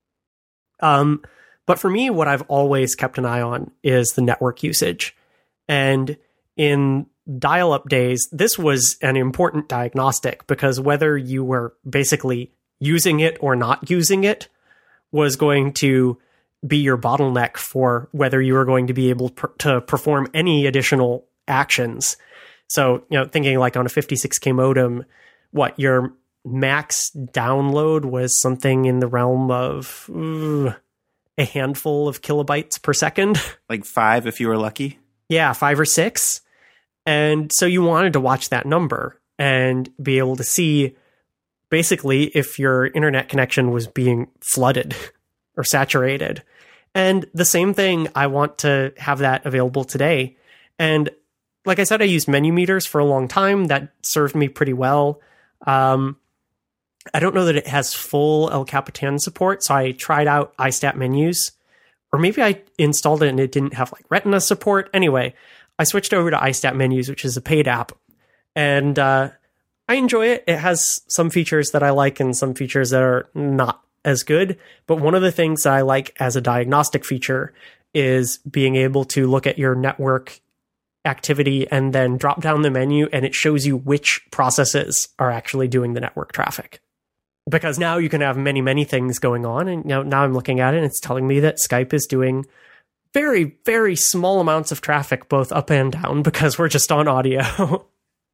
A: Um, but for me, what I've always kept an eye on is the network usage. And in dial-up days, this was an important diagnostic because whether you were basically using it or not using it was going to be your bottleneck for whether you were going to be able per- to perform any additional actions. So, you know, thinking like on a fifty-six K modem, what your max download was something in the realm of uh, a handful of kilobytes per second.
B: Like five if you were lucky?
A: Yeah, five or six. And so you wanted to watch that number and be able to see basically if your internet connection was being flooded or saturated. And the same thing, I want to have that available today. And like I said, I used Menu Meters for a long time. That served me pretty well. Um, I don't know that it has full El Capitan support, so I tried out iStat Menus. Or maybe I installed it and it didn't have like Retina support. Anyway, I switched over to iStat Menus, which is a paid app. And uh, I enjoy it. It has some features that I like and some features that are not as good. But one of the things that I like as a diagnostic feature is being able to look at your network activity and then drop down the menu and it shows you which processes are actually doing the network traffic. Because now you can have many, many things going on. And now, now I'm looking at it and it's telling me that Skype is doing very, very small amounts of traffic, both up and down, because we're just on audio.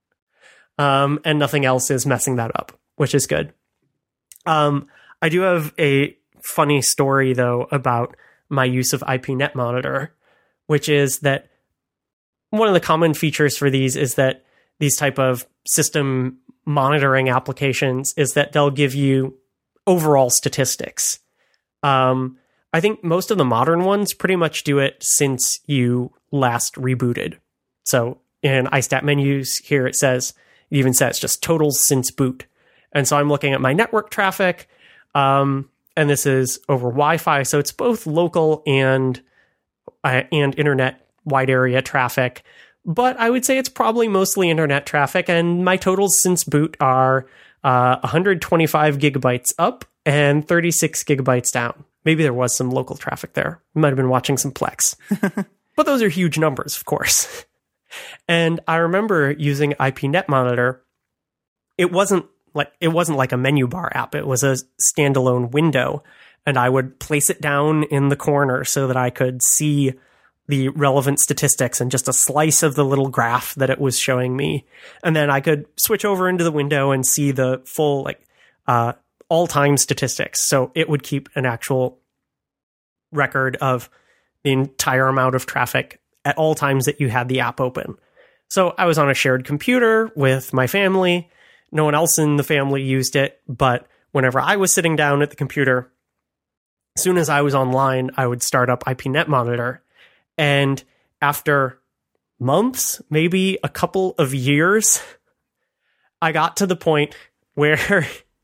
A: um, and nothing else is messing that up, which is good. Um, I do have a funny story, though, about my use of I P Net Monitor, which is that one of the common features for these is that these type of system monitoring applications is that they'll give you overall statistics. Um, I think most of the modern ones pretty much do it since you last rebooted. So in iStat Menus here, it says, it even says just totals since boot. And so I'm looking at my network traffic, um, and this is over Wi-Fi, so it's both local and uh, and internet wide area traffic. But I would say it's probably mostly internet traffic, and my totals since boot are uh, one hundred twenty-five gigabytes up and thirty-six gigabytes down. Maybe there was some local traffic there. You might have been watching some Plex. But those are huge numbers, of course. And I remember using I P Net Monitor. It wasn't like it wasn't like a menu bar app. It was a standalone window, and I would place it down in the corner so that I could see the relevant statistics and just a slice of the little graph that it was showing me. And then I could switch over into the window and see the full like uh, all-time statistics. So it would keep an actual record of the entire amount of traffic at all times that you had the app open. So I was on a shared computer with my family. No one else in the family used it, but whenever I was sitting down at the computer, as soon as I was online, I would start up I P Net Monitor. And after months, maybe a couple of years, I got to the point where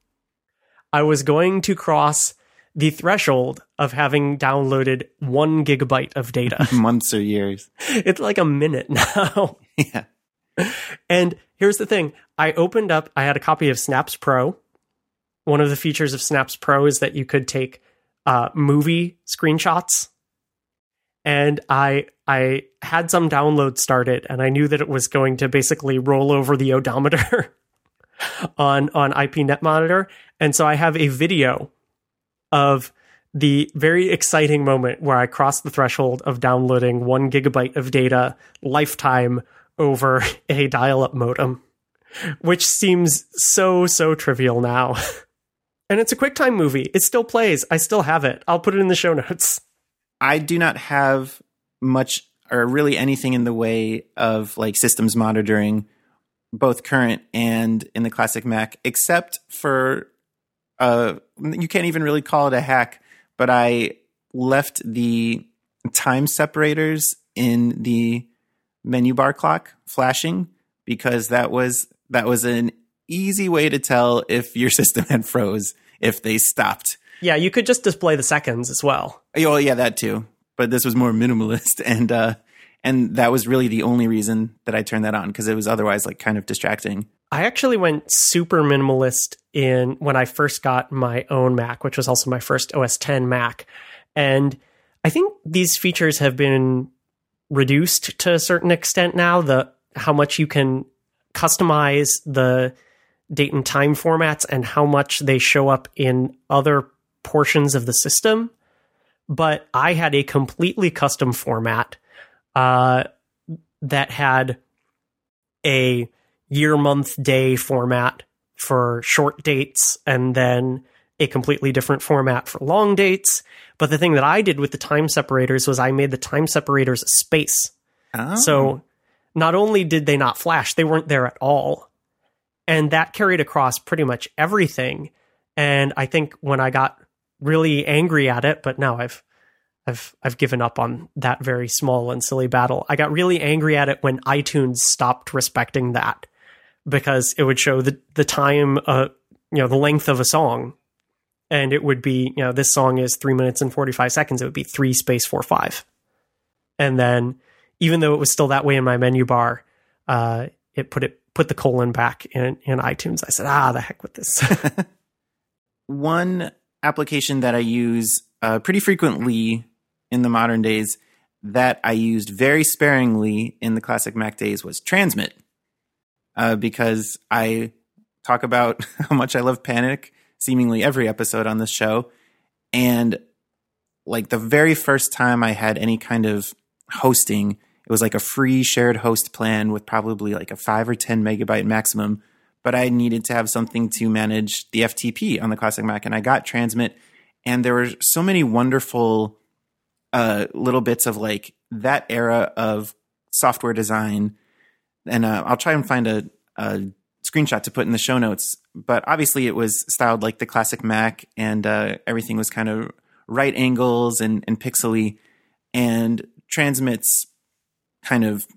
A: I was going to cross the threshold of having downloaded one gigabyte of data.
B: Months or years.
A: It's like a minute now.
B: Yeah.
A: And here's the thing. I opened up, I had a copy of Snaps Pro. One of the features of Snaps Pro is that you could take uh, movie screenshots. And I I had some download started, and I knew that it was going to basically roll over the odometer on, on I P Net Monitor. And so I have a video of the very exciting moment where I crossed the threshold of downloading one gigabyte of data lifetime over a dial-up modem, which seems so, so trivial now. And it's a QuickTime movie. It still plays. I still have it. I'll put it in the show notes.
B: I do not have much or really anything in the way of like systems monitoring, both current and in the classic Mac, except for, uh, you can't even really call it a hack, but I left the time separators in the menu bar clock flashing because that was that was an easy way to tell if your system had froze, if they stopped.
A: Yeah, you could just display the seconds as well.
B: Oh, yeah, that too. But this was more minimalist, and uh, and that was really the only reason that I turned that on, because it was otherwise like kind of distracting.
A: I actually went super minimalist in when I first got my own Mac, which was also my first O S ten Mac. And I think these features have been reduced to a certain extent now, the how much you can customize the date and time formats and how much they show up in other portions of the system. But I had a completely custom format uh, that had a year, month, day format for short dates, and then a completely different format for long dates. But the thing that I did with the time separators was I made the time separators a space.
B: Oh.
A: So not only did they not flash, they weren't there at all. And that carried across pretty much everything. And I think when I got really angry at it, but now I've I've I've given up on that very small and silly battle. I got really angry at it when iTunes stopped respecting that, because it would show the the time, uh, you know, the length of a song, and it would be, you know, this song is three minutes and forty-five seconds. It would be three space four five, and then even though it was still that way in my menu bar, uh, it put it put the colon back in in iTunes. I said, ah, the heck with this.
B: One application that I use uh, pretty frequently in the modern days that I used very sparingly in the classic Mac days was Transmit, uh, because I talk about how much I love Panic seemingly every episode on this show. And like the very first time I had any kind of hosting, it was like a free shared host plan with probably like a five or ten megabyte maximum. But I needed to have something to manage the F T P on the classic Mac, and I got Transmit. And there were so many wonderful uh, little bits of like that era of software design. And uh, I'll try and find a, a screenshot to put in the show notes. But obviously it was styled like the classic Mac, and uh, everything was kind of right angles and, and pixely. And Transmit's kind of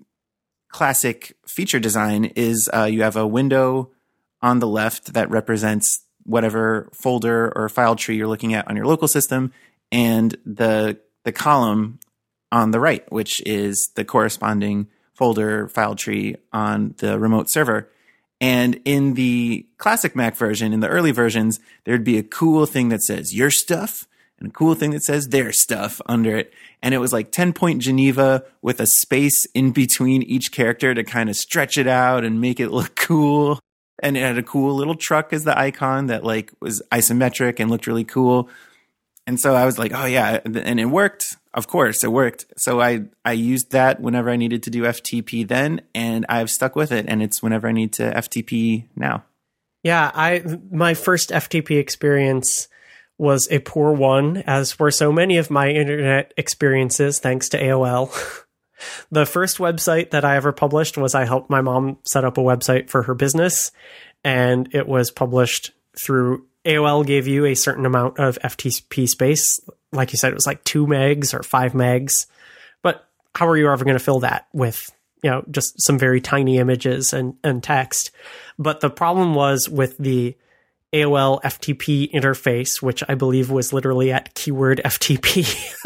B: classic feature design is uh, you have a window on the left that represents whatever folder or file tree you're looking at on your local system, and the the column on the right, which is the corresponding folder file tree on the remote server. And in the classic Mac version, in the early versions, there'd be a cool thing that says your stuff and a cool thing that says their stuff under it. And it was like ten point Geneva with a space in between each character to kind of stretch it out and make it look cool. And it had a cool little truck as the icon that like was isometric and looked really cool. And so I was like, oh yeah, and it worked. Of course, it worked. So I, I used that whenever I needed to do F T P then, and I've stuck with it. And it's whenever I need to F T P now.
A: Yeah, I my first F T P experience was a poor one, as were so many of my internet experiences, thanks to A O L. The first website that I ever published was I helped my mom set up a website for her business, and it was published through A O L gave you a certain amount of F T P space. Like you said, it was like two megs or five megs. But how are you ever going to fill that with, you know, just some very tiny images and, and text? But the problem was with the A O L F T P interface, which I believe was literally at keyword F T P.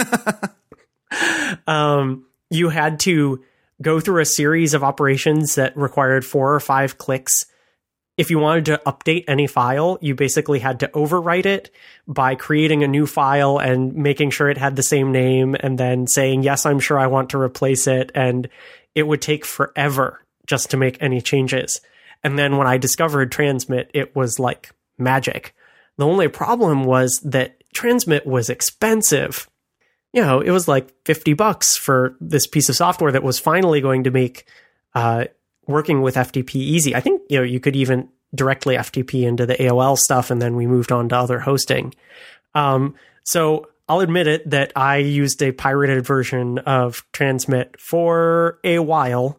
A: um, you had to go through a series of operations that required four or five clicks. If you wanted to update any file, you basically had to overwrite it by creating a new file and making sure it had the same name and then saying, yes, I'm sure I want to replace it. And it would take forever just to make any changes. And then when I discovered Transmit, it was like magic. The only problem was that Transmit was expensive. You know, it was like fifty bucks for this piece of software that was finally going to make uh, working with F T P easy. I think, you know, you could even directly F T P into the A O L stuff, and then we moved on to other hosting. Um, so I'll admit it that I used a pirated version of Transmit for a while.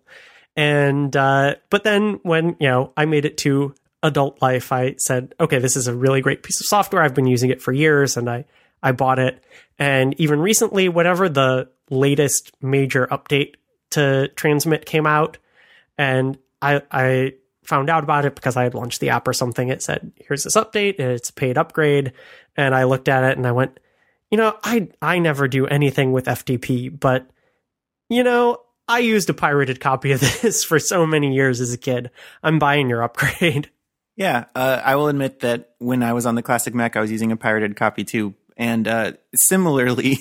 A: And, uh, but then when, you know, I made it to adult life, I said, okay, this is a really great piece of software. I've been using it for years, and I, I bought it. And even recently, whatever the latest major update to Transmit came out, and I, I found out about it because I had launched the app or something. It said, here's this update, and it's a paid upgrade. And I looked at it and I went, you know, I, I never do anything with F T P, but, you know, I used a pirated copy of this for so many years as a kid. I'm buying your upgrade.
B: Yeah, uh, I will admit that when I was on the classic Mac, I was using a pirated copy too. And uh, similarly,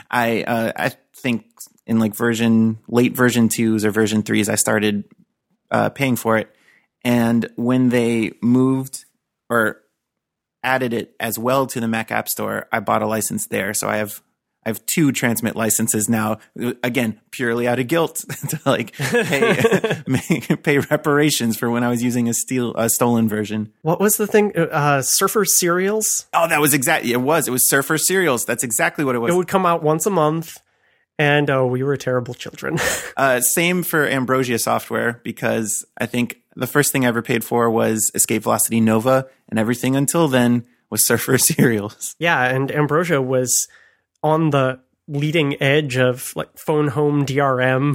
B: I uh, I think in like version late version twos or version threes, I started uh, paying for it. And when they moved or added it as well to the Mac App Store, I bought a license there. So I have I have two Transmit licenses now. Again, purely out of guilt to like pay, pay reparations for when I was using a steal a stolen version.
A: What was the thing? Uh, Surfer Serials?
B: Oh, that was exactly it. Was it was Surfer Serials? That's exactly what it was.
A: It would come out once a month, and oh, we were terrible children.
B: uh, same for Ambrosia software, because I think the first thing I ever paid for was Escape Velocity Nova, and everything until then was Surfer Serials.
A: Yeah, and Ambrosia was on the leading edge of like phone home D R M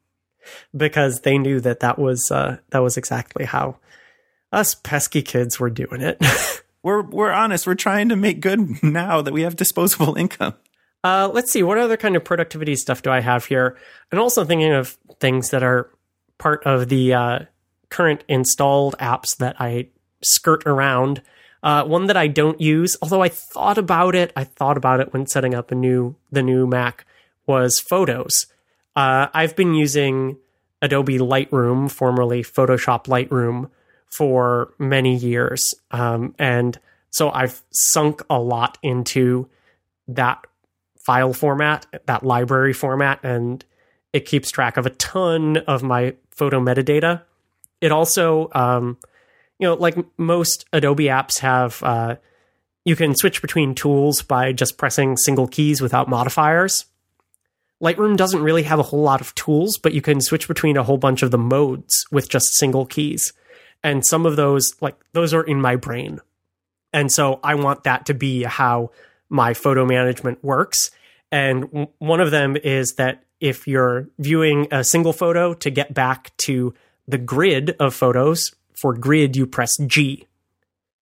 A: because they knew that that was uh, that was exactly how us pesky kids were doing it.
B: we're we're honest. We're trying to make good now that we have disposable income.
A: Uh, let's see, what other kind of productivity stuff do I have here? And also thinking of things that are part of the uh, current installed apps that I skirt around. Uh, one that I don't use, although I thought about it, I thought about it when setting up a new the new Mac, was Photos. Uh, I've been using Adobe Lightroom, formerly Photoshop Lightroom, for many years. Um, and so I've sunk a lot into that file format, that library format, and it keeps track of a ton of my photo metadata. It also... Um, You know, like most Adobe apps have, uh, you can switch between tools by just pressing single keys without modifiers. Lightroom doesn't really have a whole lot of tools, but you can switch between a whole bunch of the modes with just single keys. And some of those, like, those are in my brain. And so I want that to be how my photo management works. And w- one of them is that if you're viewing a single photo, to get back to the grid of photos, for grid, you press G.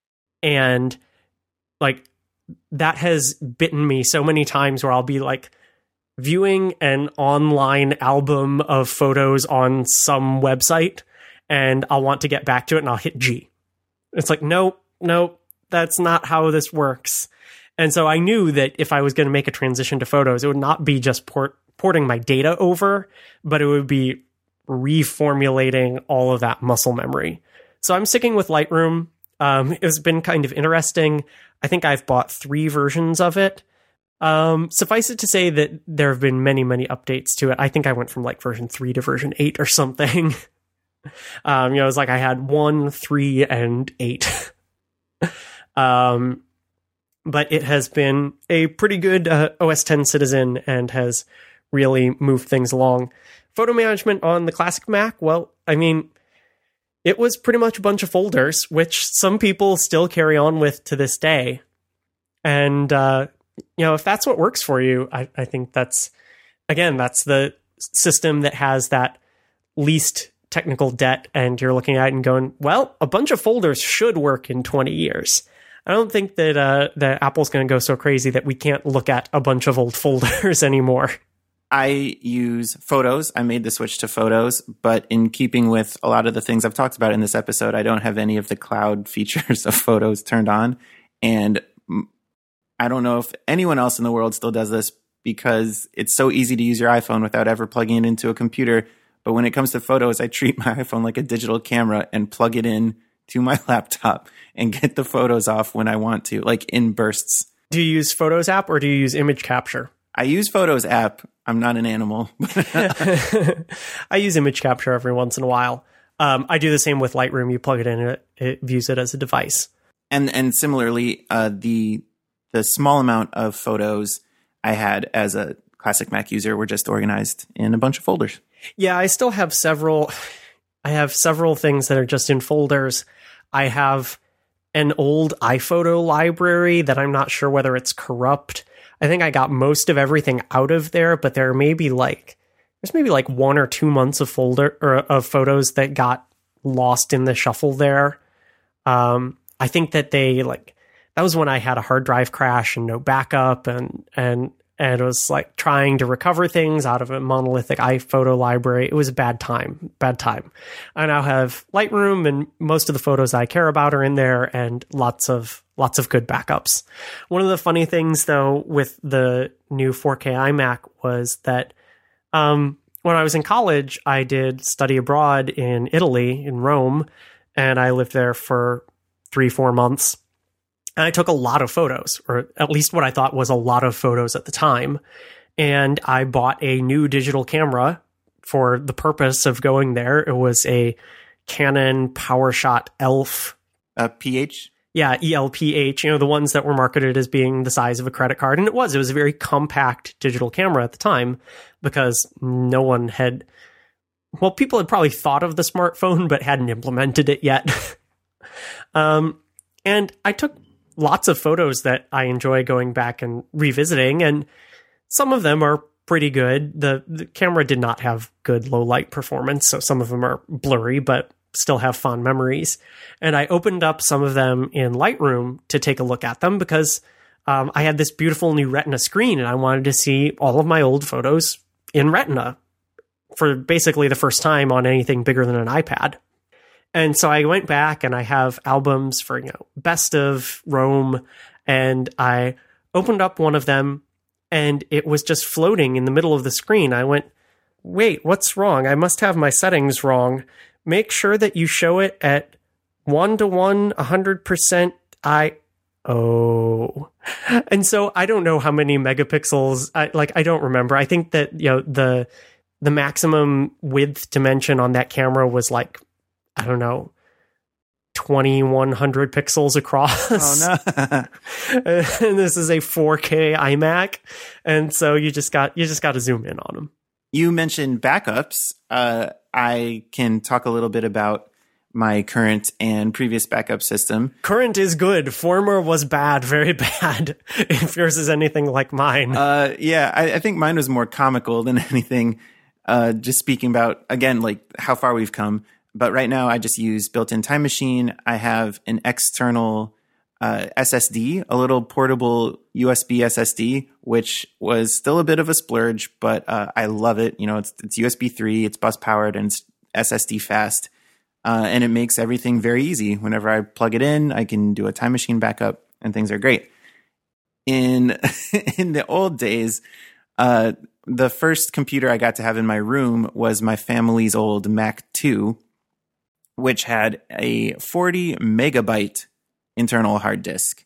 A: And like that has bitten me so many times where I'll be like viewing an online album of photos on some website and I'll want to get back to it and I'll hit G. It's like, nope, nope, that's not how this works. And so I knew that if I was going to make a transition to photos, it would not be just port- porting my data over, but it would be reformulating all of that muscle memory. So I'm sticking with Lightroom. Um, it's been kind of interesting. I think I've bought three versions of it. Um, suffice it to say that there have been many, many updates to it. I think I went from like version three to version eight or something. um, you know, it was like I had one, three, and eight. um, but it has been a pretty good uh, O S ten citizen and has really moved things along. Photo management on the classic Mac, well, I mean, it was pretty much a bunch of folders, which some people still carry on with to this day. And, uh, you know, if that's what works for you, I, I think that's, again, that's the system that has that least technical debt. And you're looking at it and going, well, a bunch of folders should work in twenty years. I don't think that, uh, that Apple's going to go so crazy that we can't look at a bunch of old folders anymore.
B: I use Photos. I made the switch to Photos, but in keeping with a lot of the things I've talked about in this episode, I don't have any of the cloud features of Photos turned on. And I don't know if anyone else in the world still does this because it's so easy to use your iPhone without ever plugging it into a computer. But when it comes to Photos, I treat my iPhone like a digital camera and plug it in to my laptop and get the photos off when I want to, like in bursts.
A: Do you use Photos app or do you use Image Capture?
B: I use Photos app. I'm not an animal.
A: I use Image Capture every once in a while. Um, I do the same with Lightroom. You plug it in, it, it views it as a device.
B: And and similarly, uh, the the small amount of photos I had as a classic Mac user were just organized in a bunch of folders.
A: Yeah, I still have several. I have several things that are just in folders. I have an old iPhoto library that I'm not sure whether it's corrupt. I think I got most of everything out of there, but there may be like there's maybe like one or two months of folder or of photos that got lost in the shuffle there. Um, I think that they like that was when I had a hard drive crash and no backup, and and and it was like trying to recover things out of a monolithic iPhoto library. It was a bad time, bad time. I now have Lightroom, and most of the photos I care about are in there, and lots of lots of good backups. One of the funny things, though, with the new four K iMac was that um, when I was in college, I did study abroad in Italy, in Rome, and I lived there for three, four months. And I took a lot of photos, or at least what I thought was a lot of photos at the time. And I bought a new digital camera for the purpose of going there. It was a Canon PowerShot E L F.
B: Uh, P H?
A: Yeah, E L P H, you know, the ones that were marketed as being the size of a credit card. And it was. It was a very compact digital camera at the time because no one had... Well, people had probably thought of the smartphone, but hadn't implemented it yet. um, and I took lots of photos that I enjoy going back and revisiting, and some of them are pretty good. The, the camera did not have good low light performance, so some of them are blurry, but still have fond memories. And I opened up some of them in Lightroom to take a look at them because um, I had this beautiful new Retina screen, and I wanted to see all of my old photos in Retina for basically the first time on anything bigger than an iPad. And so I went back and I have albums for, you know, best of Rome, and I opened up one of them and it was just floating in the middle of the screen. I went, wait, what's wrong? I must have my settings wrong. Make sure that you show it at one to one, one hundred percent. I, oh. And so I don't know how many megapixels, I, like, I don't remember. I think that, you know, the, the maximum width dimension on that camera was like, I don't know, twenty-one hundred pixels across.
B: Oh, no.
A: And this is a four K iMac. And so you just got, you just got to zoom in on them.
B: You mentioned backups. Uh, I can talk a little bit about my current and previous backup system.
A: Current is good. Former was bad, very bad. If yours is anything like mine.
B: Uh, yeah, I, I think mine was more comical than anything. Uh, just speaking about, again, like how far we've come. But right now I just use built-in Time Machine. I have an external uh, S S D, a little portable U S B S S D, which was still a bit of a splurge, but uh, I love it. You know, it's it's U S B three, it's bus powered, and it's S S D fast, uh, and it makes everything very easy. Whenever I plug it in, I can do a Time Machine backup, and things are great. In in the old days, uh, the first computer I got to have in my room was my family's old Mac two, which had a forty megabyte internal hard disk.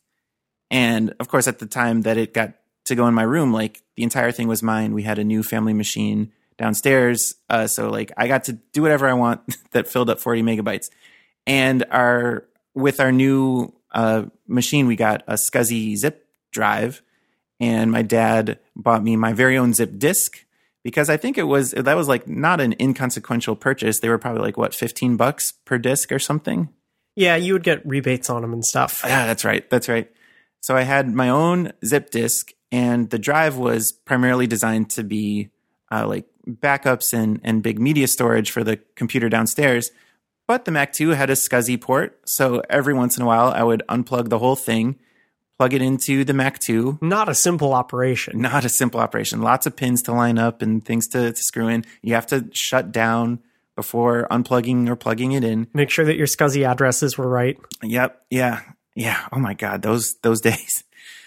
B: And of course, at the time that it got to go in my room, like the entire thing was mine. We had a new family machine downstairs. Uh, so like I got to do whatever I want that filled up forty megabytes. And our, with our new uh, machine, we got a SCSI zip drive. And my dad bought me my very own zip disk, because I think it was, that was like not an inconsequential purchase. They were probably like, what, fifteen bucks per disk or something?
A: Yeah, you would get rebates on them and stuff.
B: Yeah, that's right. That's right. So I had my own zip disk, and the drive was primarily designed to be uh, like backups and, and big media storage for the computer downstairs. But the Mac two had a SCSI port. So every once in a while, I would unplug the whole thing, plug it into the Mac two.
A: Not a simple operation.
B: Not a simple operation. Lots of pins to line up and things to, to screw in. You have to shut down before unplugging or plugging it in.
A: Make sure that your SCSI addresses were right.
B: Yep. Yeah. Yeah. Oh my God. Those, those days.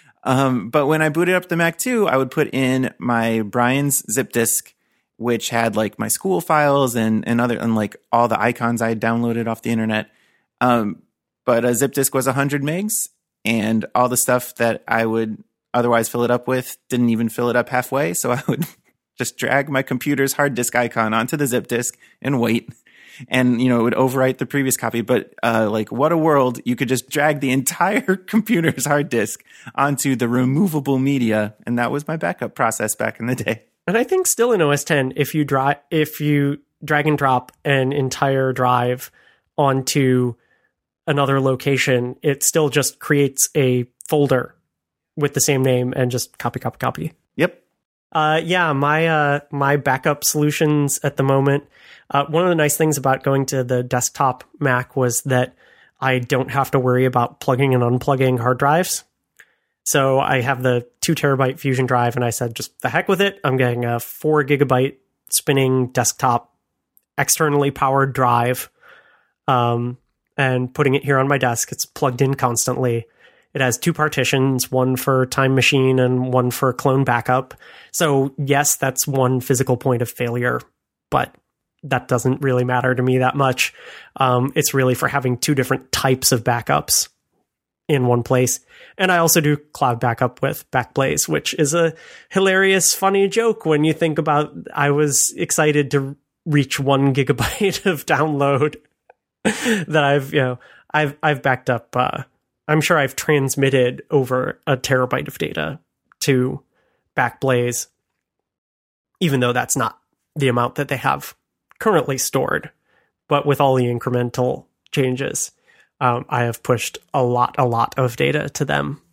B: Um, but when I booted up the Mac two, I would put in my Brian's zip disk, which had like my school files and, and other, and like all the icons I had downloaded off the internet. Um, but a zip disk was one hundred megs, and all the stuff that I would otherwise fill it up with didn't even fill it up halfway. So I would just drag my computer's hard disk icon onto the zip disk and wait. And, you know, it would overwrite the previous copy. But uh, like, what a world. You could just drag the entire computer's hard disk onto the removable media. And that was my backup process back in the day.
A: And I think still in O S ten, if you dry, if you drag and drop an entire drive onto another location, it still just creates a folder with the same name and just copy, copy, copy.
B: Yep.
A: Uh, yeah, my uh, my backup solutions at the moment. Uh, one of the nice things about going to the desktop Mac was that I don't have to worry about plugging and unplugging hard drives. So I have the two terabyte Fusion drive, and I said, just the heck with it. I'm getting a four gigabyte spinning desktop, externally powered drive, um, and putting it here on my desk. It's plugged in constantly. It has two partitions, one for Time Machine and one for clone backup. So yes, that's one physical point of failure, but that doesn't really matter to me that much. Um, it's really for having two different types of backups in one place. And I also do cloud backup with Backblaze, which is a hilarious, funny joke when you think about I was excited to reach one gigabyte of download that I've, you know, I've, I've backed up, uh, I'm sure I've transmitted over a terabyte of data to Backblaze, even though that's not the amount that they have currently stored. But with all the incremental changes, um, I have pushed a lot, a lot of data to them.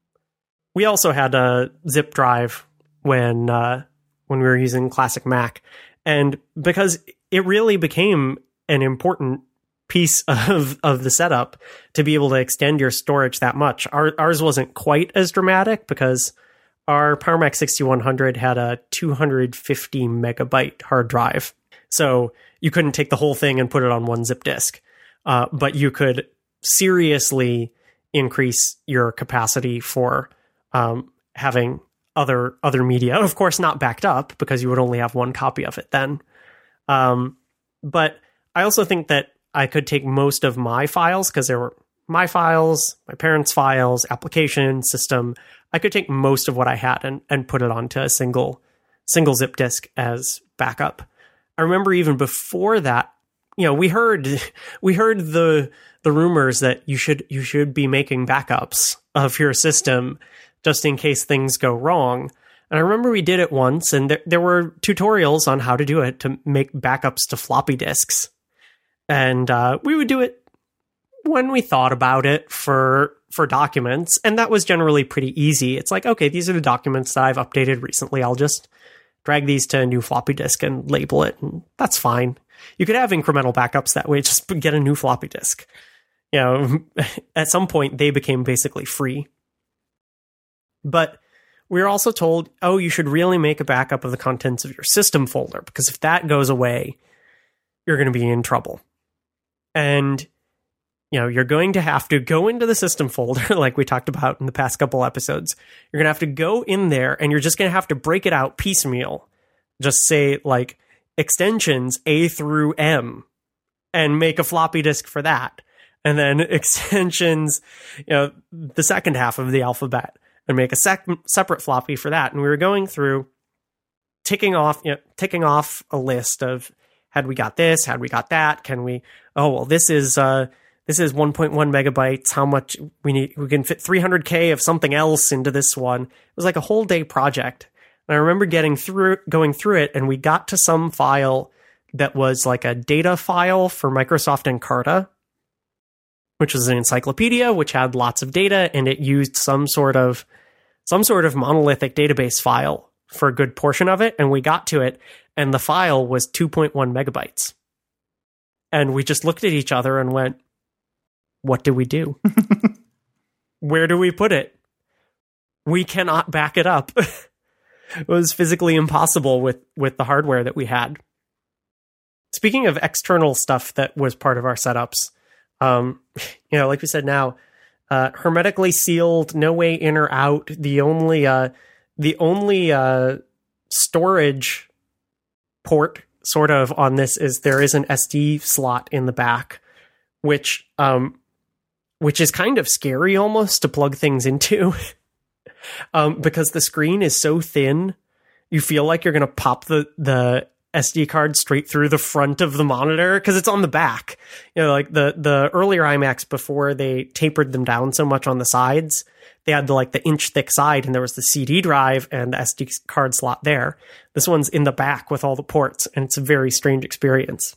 A: We also had a zip drive when uh, when we were using Classic Mac, and because it really became an important piece of, of the setup to be able to extend your storage that much. Our, ours wasn't quite as dramatic because our PowerMac sixty-one hundred had a two hundred fifty megabyte hard drive. So you couldn't take the whole thing and put it on one zip disk. Uh, but you could seriously increase your capacity for um, having other other media. Of course, not backed up because you would only have one copy of it then. Um, but I also think that I could take most of my files, because there were my files, my parents' files, application, system. I could take most of what I had and, and put it onto a single single zip disk as backup. I remember even before that, you know, we heard we heard the the rumors that you should you should be making backups of your system just in case things go wrong. And I remember we did it once, and there, there were tutorials on how to do it, to make backups to floppy disks. And uh, we would do it when we thought about it for for documents, and that was generally pretty easy. It's like, okay, these are the documents that I've updated recently. I'll just drag these to a new floppy disk and label it, and that's fine. You could have incremental backups that way. Just get a new floppy disk. you know, at some point they became basically free. But we were also told, oh, you should really make a backup of the contents of your system folder, because if that goes away, you're going to be in trouble. And, you know, you're going to have to go into the system folder, like we talked about in the past couple episodes. You're going to have to go in there, and you're just going to have to break it out piecemeal. Just say, like, extensions A through M, and make a floppy disk for that. And then extensions, you know, the second half of the alphabet, and make a sec- separate floppy for that. And we were going through, ticking off, you know, ticking off a list of, had we got this, had we got that, can we, oh, well, this is, uh, this is one point one megabytes, how much we need, we can fit three hundred K of something else into this one. It was like a whole day project. And I remember getting through, going through it, and we got to some file that was like a data file for Microsoft Encarta, which was an encyclopedia, which had lots of data, and it used some sort of some sort of monolithic database file for a good portion of it. And we got to it, and the file was two point one megabytes. And we just looked at each other and went, what do we do? Where do we put it? We cannot back it up. It was physically impossible with, with the hardware that we had. Speaking of external stuff that was part of our setups, um, you know, like we said now, uh, hermetically sealed, no way in or out. The only, uh, the only uh, storage port sort of on this is there is an S D slot in the back, which, um, which is kind of scary almost to plug things into. Um, because the screen is so thin, you feel like you're going to pop the, the S D card straight through the front of the monitor because it's on the back. You know, like the, the earlier iMacs, before they tapered them down so much on the sides, they had the, like the inch thick side, and there was the C D drive and the S D card slot there. This one's in the back with all the ports, and it's a very strange experience.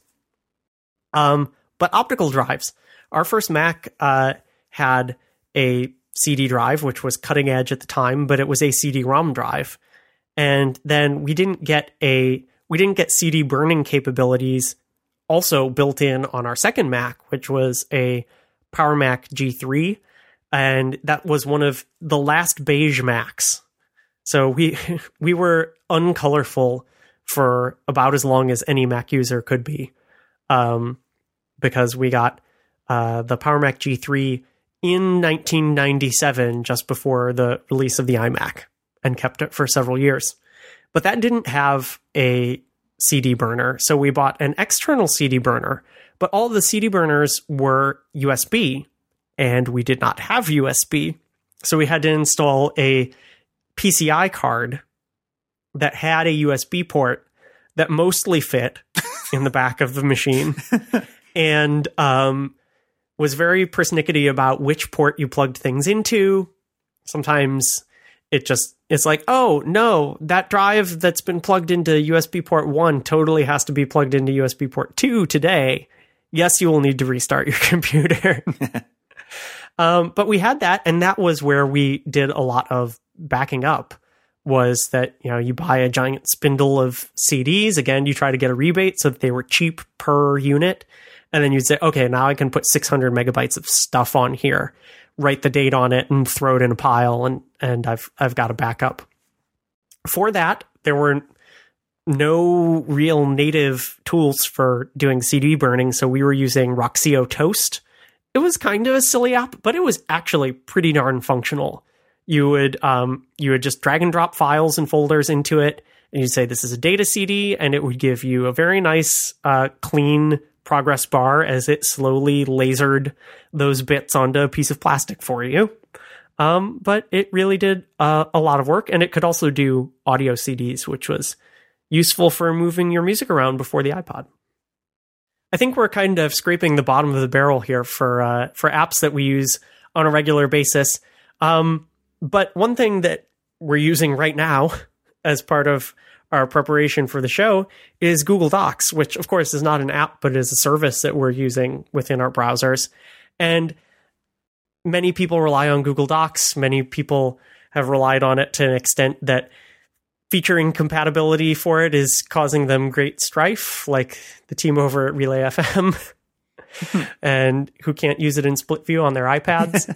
A: Um, but optical drives. Our first Mac uh, had a C D drive, which was cutting edge at the time, but it was a C D ROM drive. And then we didn't get a we didn't get C D burning capabilities also built in on our second Mac, which was a PowerMac G three, and that was one of the last beige Macs. So we we were uncolorful for about as long as any Mac user could be, um, because we got uh, the PowerMac G three in nineteen ninety-seven, just before the release of the iMac, and kept it for several years. But that didn't have a C D burner, so we bought an external C D burner, but all the C D burners were U S B, and we did not have U S B, so we had to install a P C I card that had a U S B port that mostly fit in the back of the machine, and um, was very persnickety about which port you plugged things into. Sometimes it just, it's like, oh, no, that drive that's been plugged into U S B port one totally has to be plugged into U S B port two today. Yes, you will need to restart your computer. um, but we had that, and that was where we did a lot of backing up, was that, you know, you buy a giant spindle of C Ds. Again, you try to get a rebate so that they were cheap per unit. And then you'd say, okay, now I can put six hundred megabytes of stuff on here, write the date on it, and throw it in a pile, and and I've I've got a backup. For that, there were no real native tools for doing C D burning, so we were using Roxio Toast. It was kind of a silly app, but it was actually pretty darn functional. You would um you would just drag and drop files and folders into it, and you'd say this is a data C D, and it would give you a very nice, uh, clean progress bar as it slowly lasered those bits onto a piece of plastic for you. Um, but it really did uh, a lot of work, and it could also do audio C Ds, which was useful for moving your music around before the iPod. I think we're kind of scraping the bottom of the barrel here for uh, for apps that we use on a regular basis. Um, but one thing that we're using right now as part of our preparation for the show is Google Docs, which of course is not an app, but is a service that we're using within our browsers. And many people rely on Google Docs. Many people have relied on it to an extent that featuring compatibility for it is causing them great strife, like the team over at Relay F M. and who can't use it in split view on their iPads.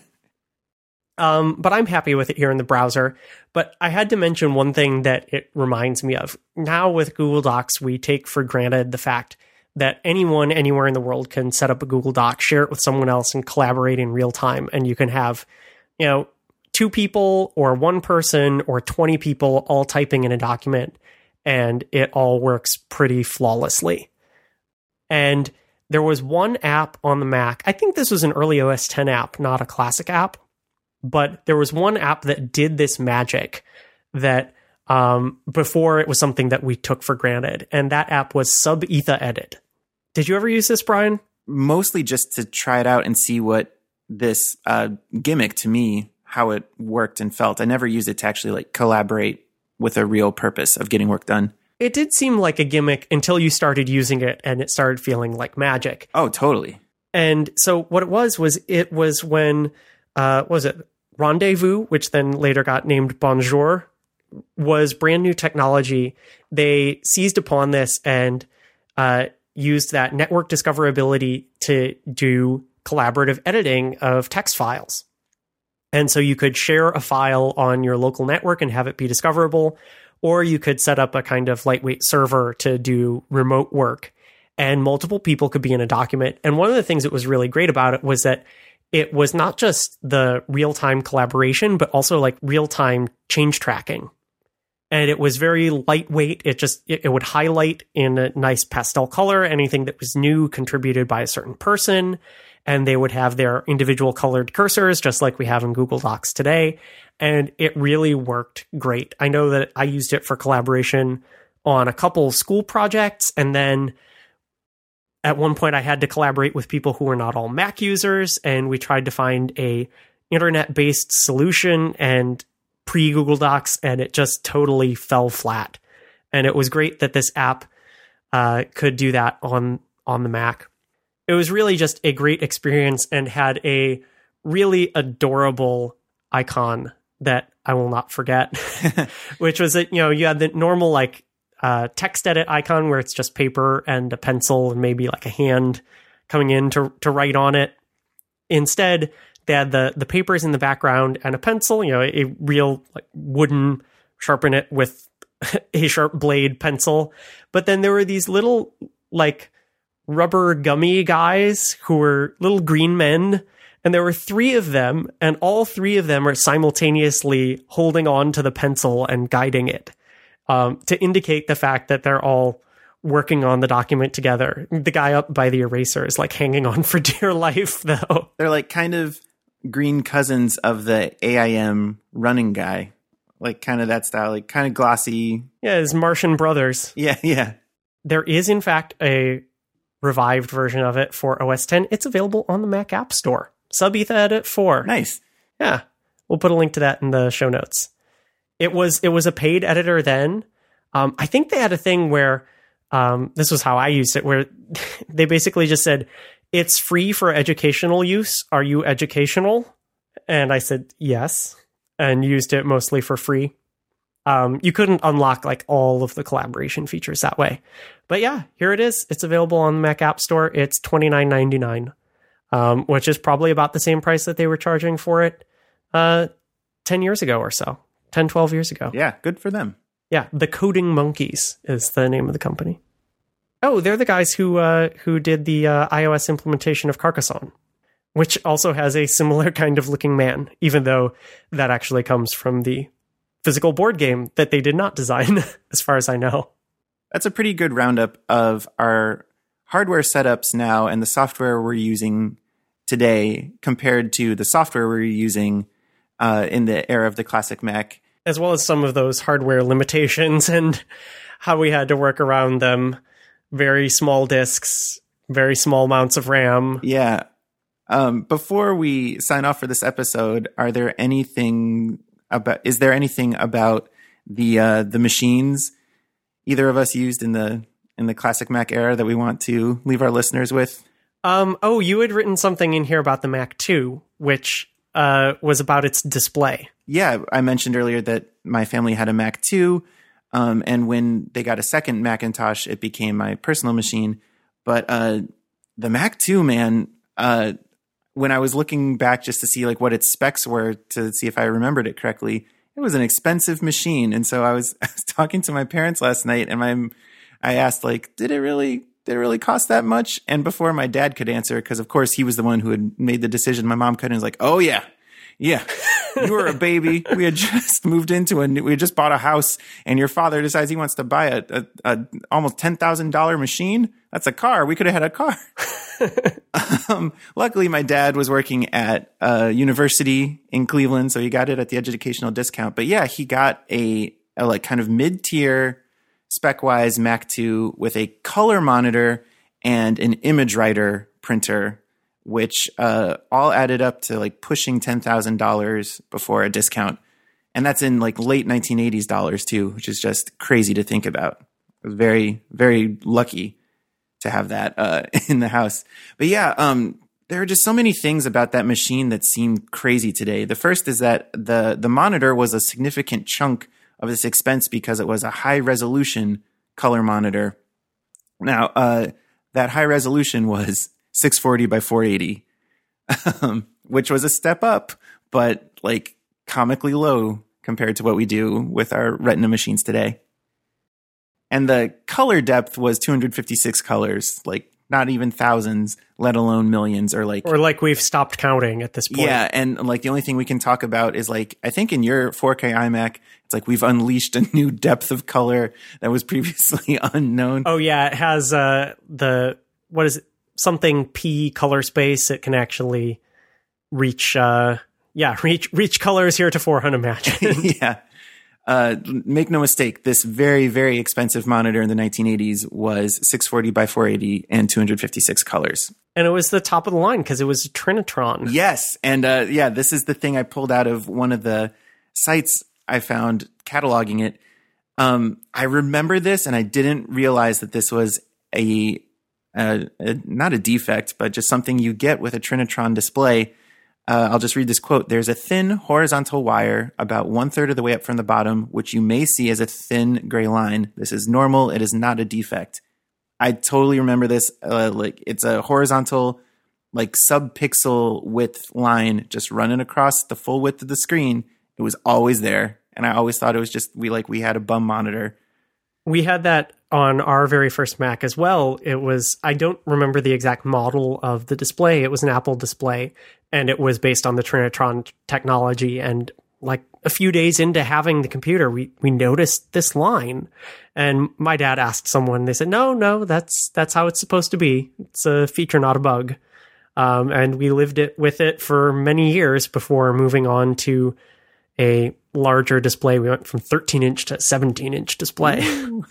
A: um, but I'm happy with it here in the browser. But I had to mention one thing that it reminds me of. Now with Google Docs, we take for granted the fact that anyone anywhere in the world can set up a Google Doc, share it with someone else, and collaborate in real time. And you can have, you know, two people or one person or twenty people all typing in a document, and it all works pretty flawlessly. And there was one app on the Mac. I think this was an early O S ten app, not a classic app. But there was one app that did this magic that um, before it was something that we took for granted. And that app was SubEthaEdit. Did you ever use this, Brian?
B: Mostly just to try it out and see what this uh, gimmick, to me, how it worked and felt. I never used it to actually like collaborate with a real purpose of getting work done.
A: It did seem like a gimmick until you started using it and it started feeling like magic.
B: Oh, totally.
A: And so what it was, was it was when, uh, what was it? Rendezvous, which then later got named Bonjour, was brand new technology. They seized upon this and uh, used that network discoverability to do collaborative editing of text files. And so you could share a file on your local network and have it be discoverable, or you could set up a kind of lightweight server to do remote work, and multiple people could be in a document. And one of the things that was really great about it was that it was not just the real-time collaboration, but also like real-time change tracking. And it was very lightweight. It just, it, it would highlight in a nice pastel color anything that was new contributed by a certain person. And they would have their individual colored cursors, just like we have in Google Docs today. And it really worked great. I know that I used it for collaboration on a couple school projects. And then at one point I had to collaborate with people who were not all Mac users. And we tried to find a internet-based solution and pre-Google Docs, and it just totally fell flat. And it was great that this app uh, could do that on, on the Mac. It was really just a great experience and had a really adorable icon that I will not forget, which was that, you know, you had the normal like uh, text edit icon where it's just paper and a pencil and maybe like a hand coming in to, to write on it. Instead, they had the, the papers in the background and a pencil, you know, a real like wooden sharpen it with a sharp blade pencil. But then there were these little like rubber gummy guys who were little green men. And there were three of them, and all three of them are simultaneously holding on to the pencil and guiding it um, to indicate the fact that they're all working on the document together. The guy up by the eraser is like hanging on for dear life, though.
B: They're like kind of green cousins of the A I M running guy. Like kind of that style, like kind of glossy.
A: Yeah, his Martian brothers.
B: Yeah, yeah.
A: There is, in fact, a revived version of it for O S ten. It's available on the Mac App Store. SubEthaEdit four.
B: Nice.
A: Yeah. We'll put a link to that in the show notes. It was it was a paid editor then. Um, I think they had a thing where, um, this was how I used it, where they basically just said, it's free for educational use. Are you educational? And I said, yes. And used it mostly for free. Um, you couldn't unlock like all of the collaboration features that way. But yeah, here it is. It's available on the Mac App Store. It's twenty-nine ninety-nine. Um, which is probably about the same price that they were charging for it uh, ten years ago or so, ten, twelve years ago.
B: Yeah, good for them.
A: Yeah, the Coding Monkeys is the name of the company. Oh, they're the guys who uh, who did the uh, iOS implementation of Carcassonne, which also has a similar kind of looking man, even though that actually comes from the physical board game that they did not design, as far as I know.
B: That's a pretty good roundup of our hardware setups now and the software we're using today compared to the software we're using uh, in the era of the classic Mac.
A: As well as some of those hardware limitations and how we had to work around them. Very small disks, very small amounts of RAM.
B: Yeah. Um, before we sign off for this episode, are there anything about, is there anything about the uh, the machines either of us used in the in the classic Mac era that we want to leave our listeners with?
A: Um, oh, you had written something in here about the Mac two, which uh, was about its display.
B: Yeah, I mentioned earlier that my family had a Mac two, um, and when they got a second Macintosh, it became my personal machine. But uh, the Mac two, man, uh, when I was looking back just to see like what its specs were to see if I remembered it correctly, it was an expensive machine. And so I was, I was talking to my parents last night, and my, I asked like, did it really, did it really cost that much? And before my dad could answer, because of course he was the one who had made the decision, my mom couldn't. Was like, oh yeah, yeah, you were a baby. We had just moved into a new, we had just bought a house, and your father decides he wants to buy a, a, a almost ten thousand dollars machine. That's a car. We could have had a car. um, luckily, my dad was working at a university in Cleveland, so he got it at the educational discount. But yeah, he got a, a like kind of mid-tier spec-wise Mac two with a color monitor and an image writer printer, which uh, all added up to like pushing ten thousand dollars before a discount. And that's in like late nineteen eighties dollars too, which is just crazy to think about. I was very, very lucky to have that uh, in the house. But yeah, um, there are just so many things about that machine that seem crazy today. The first is that the the monitor was a significant chunk of this expense because it was a high resolution color monitor. Now, uh, that high resolution was six forty by four eighty, um, which was a step up, but like comically low compared to what we do with our Retina machines today. And the color depth was two hundred fifty-six colors, like not even thousands, let alone millions, or like...
A: Or like we've stopped counting at this point.
B: Yeah, and like the only thing we can talk about is like, I think in your four K iMac, it's like we've unleashed a new depth of color that was previously unknown.
A: Oh yeah, it has uh, the, what is it, something P color space. It can actually reach, uh, yeah, reach reach colors heretofore unimagined.
B: Yeah. Uh, make no mistake, this very, very expensive monitor in the nineteen eighties was six forty by four eighty and two hundred fifty-six colors.
A: And it was the top of the line because it was a Trinitron.
B: Yes. And uh, yeah, this is the thing I pulled out of one of the sites I found cataloging it. Um, I remember this, and I didn't realize that this was a, a, a not a defect, but just something you get with a Trinitron display. Uh, I'll just read this quote. There's a thin horizontal wire about one third of the way up from the bottom, which you may see as a thin gray line. This is normal. It is not a defect. I totally remember this. Uh, like it's a horizontal, like sub-pixel width line just running across the full width of the screen. It was always there. And I always thought it was just, we like, we had a bum monitor.
A: We had that on our very first Mac as well. It was, I don't remember the exact model of the display. It was an Apple display, and it was based on the Trinitron technology. And like a few days into having the computer, we, we noticed this line. And my dad asked someone, they said, no, no, that's, that's how it's supposed to be. It's a feature, not a bug. Um, and we lived it with it for many years before moving on to a larger display. We went from thirteen inch to seventeen inch display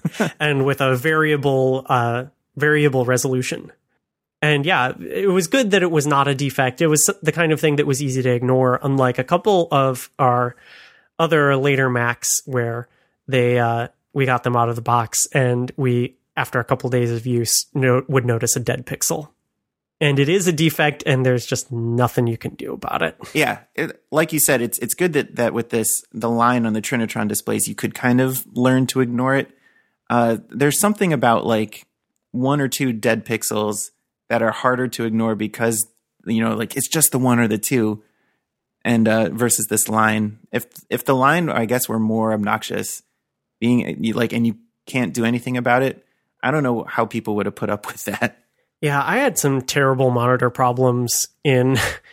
A: and with a variable, uh, variable resolution. And yeah, it was good that it was not a defect. It was the kind of thing that was easy to ignore, unlike a couple of our other later Macs where they, uh, we got them out of the box and we, after a couple days of use, no, would notice a dead pixel. And it is a defect, and there's just nothing you can do about it.
B: Yeah, it, like you said, it's it's good that, that with this, the line on the Trinitron displays, you could kind of learn to ignore it. Uh, there's something about like one or two dead pixels that are harder to ignore because, you know, like it's just the one or the two, and uh, versus this line. If if the line, I guess, were more obnoxious, being like, and you can't do anything about it, I don't know how people would have put up with that.
A: Yeah, I had some terrible monitor problems in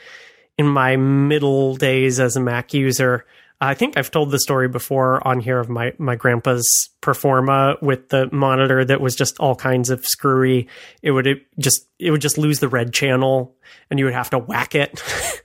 A: in my middle days as a Mac user. I think I've told the story before on here of my, my grandpa's Performa with the monitor that was just all kinds of screwy. It would it just it would just lose the red channel, and you would have to whack it,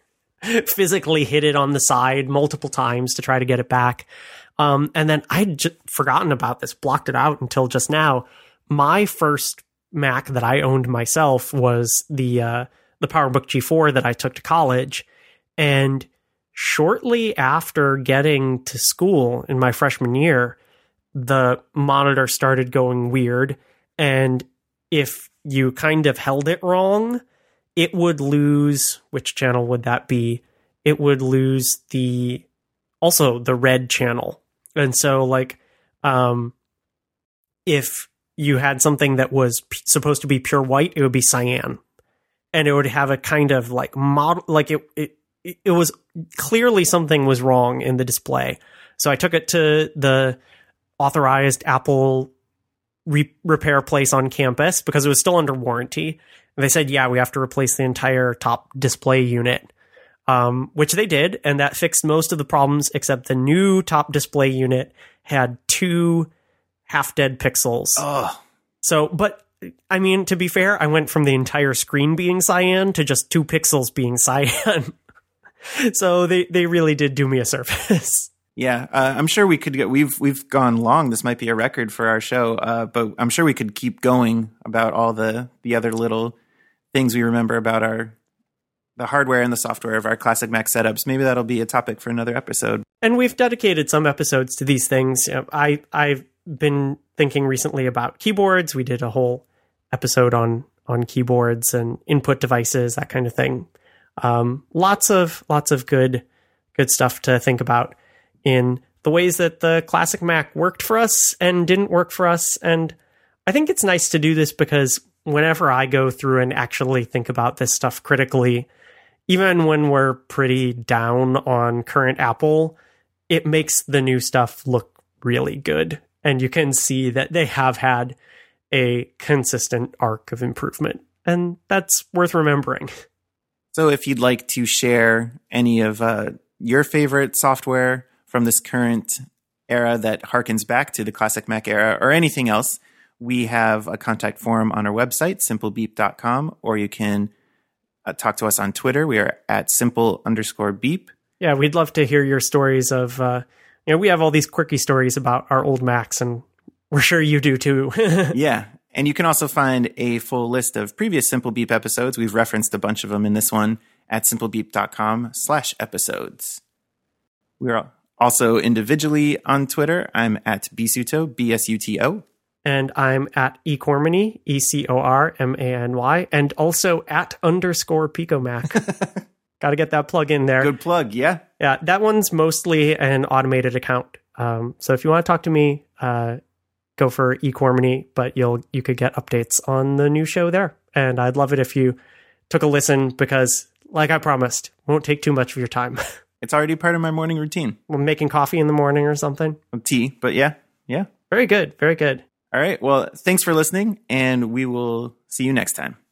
A: physically hit it on the side multiple times to try to get it back. Um, and then I'd just forgotten about this, blocked it out until just now. My first Mac that I owned myself was the uh, the PowerBook G four that I took to college, and shortly after getting to school in my freshman year, the monitor started going weird, and if you kind of held it wrong, it would lose, which channel would that be? It would lose the also the red channel, and so like um, if you had something that was p- supposed to be pure white, it would be cyan. and it would have a kind of like model, like it, it, it was clearly something was wrong in the display. So I took it to the authorized Apple re- repair place on campus because it was still under warranty. And they said, yeah, we have to replace the entire top display unit, um, which they did. And that fixed most of the problems, except the new top display unit had two half dead pixels.
B: Oh.
A: So, but I mean, to be fair, I went from the entire screen being cyan to just two pixels being cyan. So they, they really did do me a service.
B: Yeah, uh, I'm sure we could get, we've we've gone long. This might be a record for our show, uh, but I'm sure we could keep going about all the, the other little things we remember about our the hardware and the software of our classic Mac setups. Maybe that'll be a topic for another episode.
A: And we've dedicated some episodes to these things. You know, I I've been thinking recently about keyboards. We did a whole episode on on keyboards and input devices, that kind of thing. Um, lots of lots of good good stuff to think about in the ways that the classic Mac worked for us and didn't work for us. And I think it's nice to do this because whenever I go through and actually think about this stuff critically, even when we're pretty down on current Apple, it makes the new stuff look really good. And you can see that they have had a consistent arc of improvement. And that's worth remembering.
B: So if you'd like to share any of uh, your favorite software from this current era that harkens back to the classic Mac era or anything else, we have a contact form on our website, simple beep dot com, or you can uh, talk to us on Twitter. We are at simple underscore beep.
A: Yeah, we'd love to hear your stories of, uh, you know, we have all these quirky stories about our old Macs, and we're sure you do too.
B: Yeah. And you can also find a full list of previous Simple Beep episodes. We've referenced a bunch of them in this one at simplebeep.com slash episodes. We're also individually on Twitter. I'm at Bsuto, B S U T O.
A: And I'm at eCormany, E C O R M A N Y, and also at underscore PicoMac. Got to get that plug in there.
B: Good plug, yeah.
A: Yeah, that one's mostly an automated account. Um, so if you want to talk to me, uh, go for eCormany, but you'll you could get updates on the new show there. And I'd love it if you took a listen because, like I promised, won't take too much of your time.
B: It's already part of my morning routine.
A: We're making coffee in the morning or something.
B: Tea, but yeah, yeah.
A: Very good, very good.
B: All right, well, thanks for listening, and we will see you next time.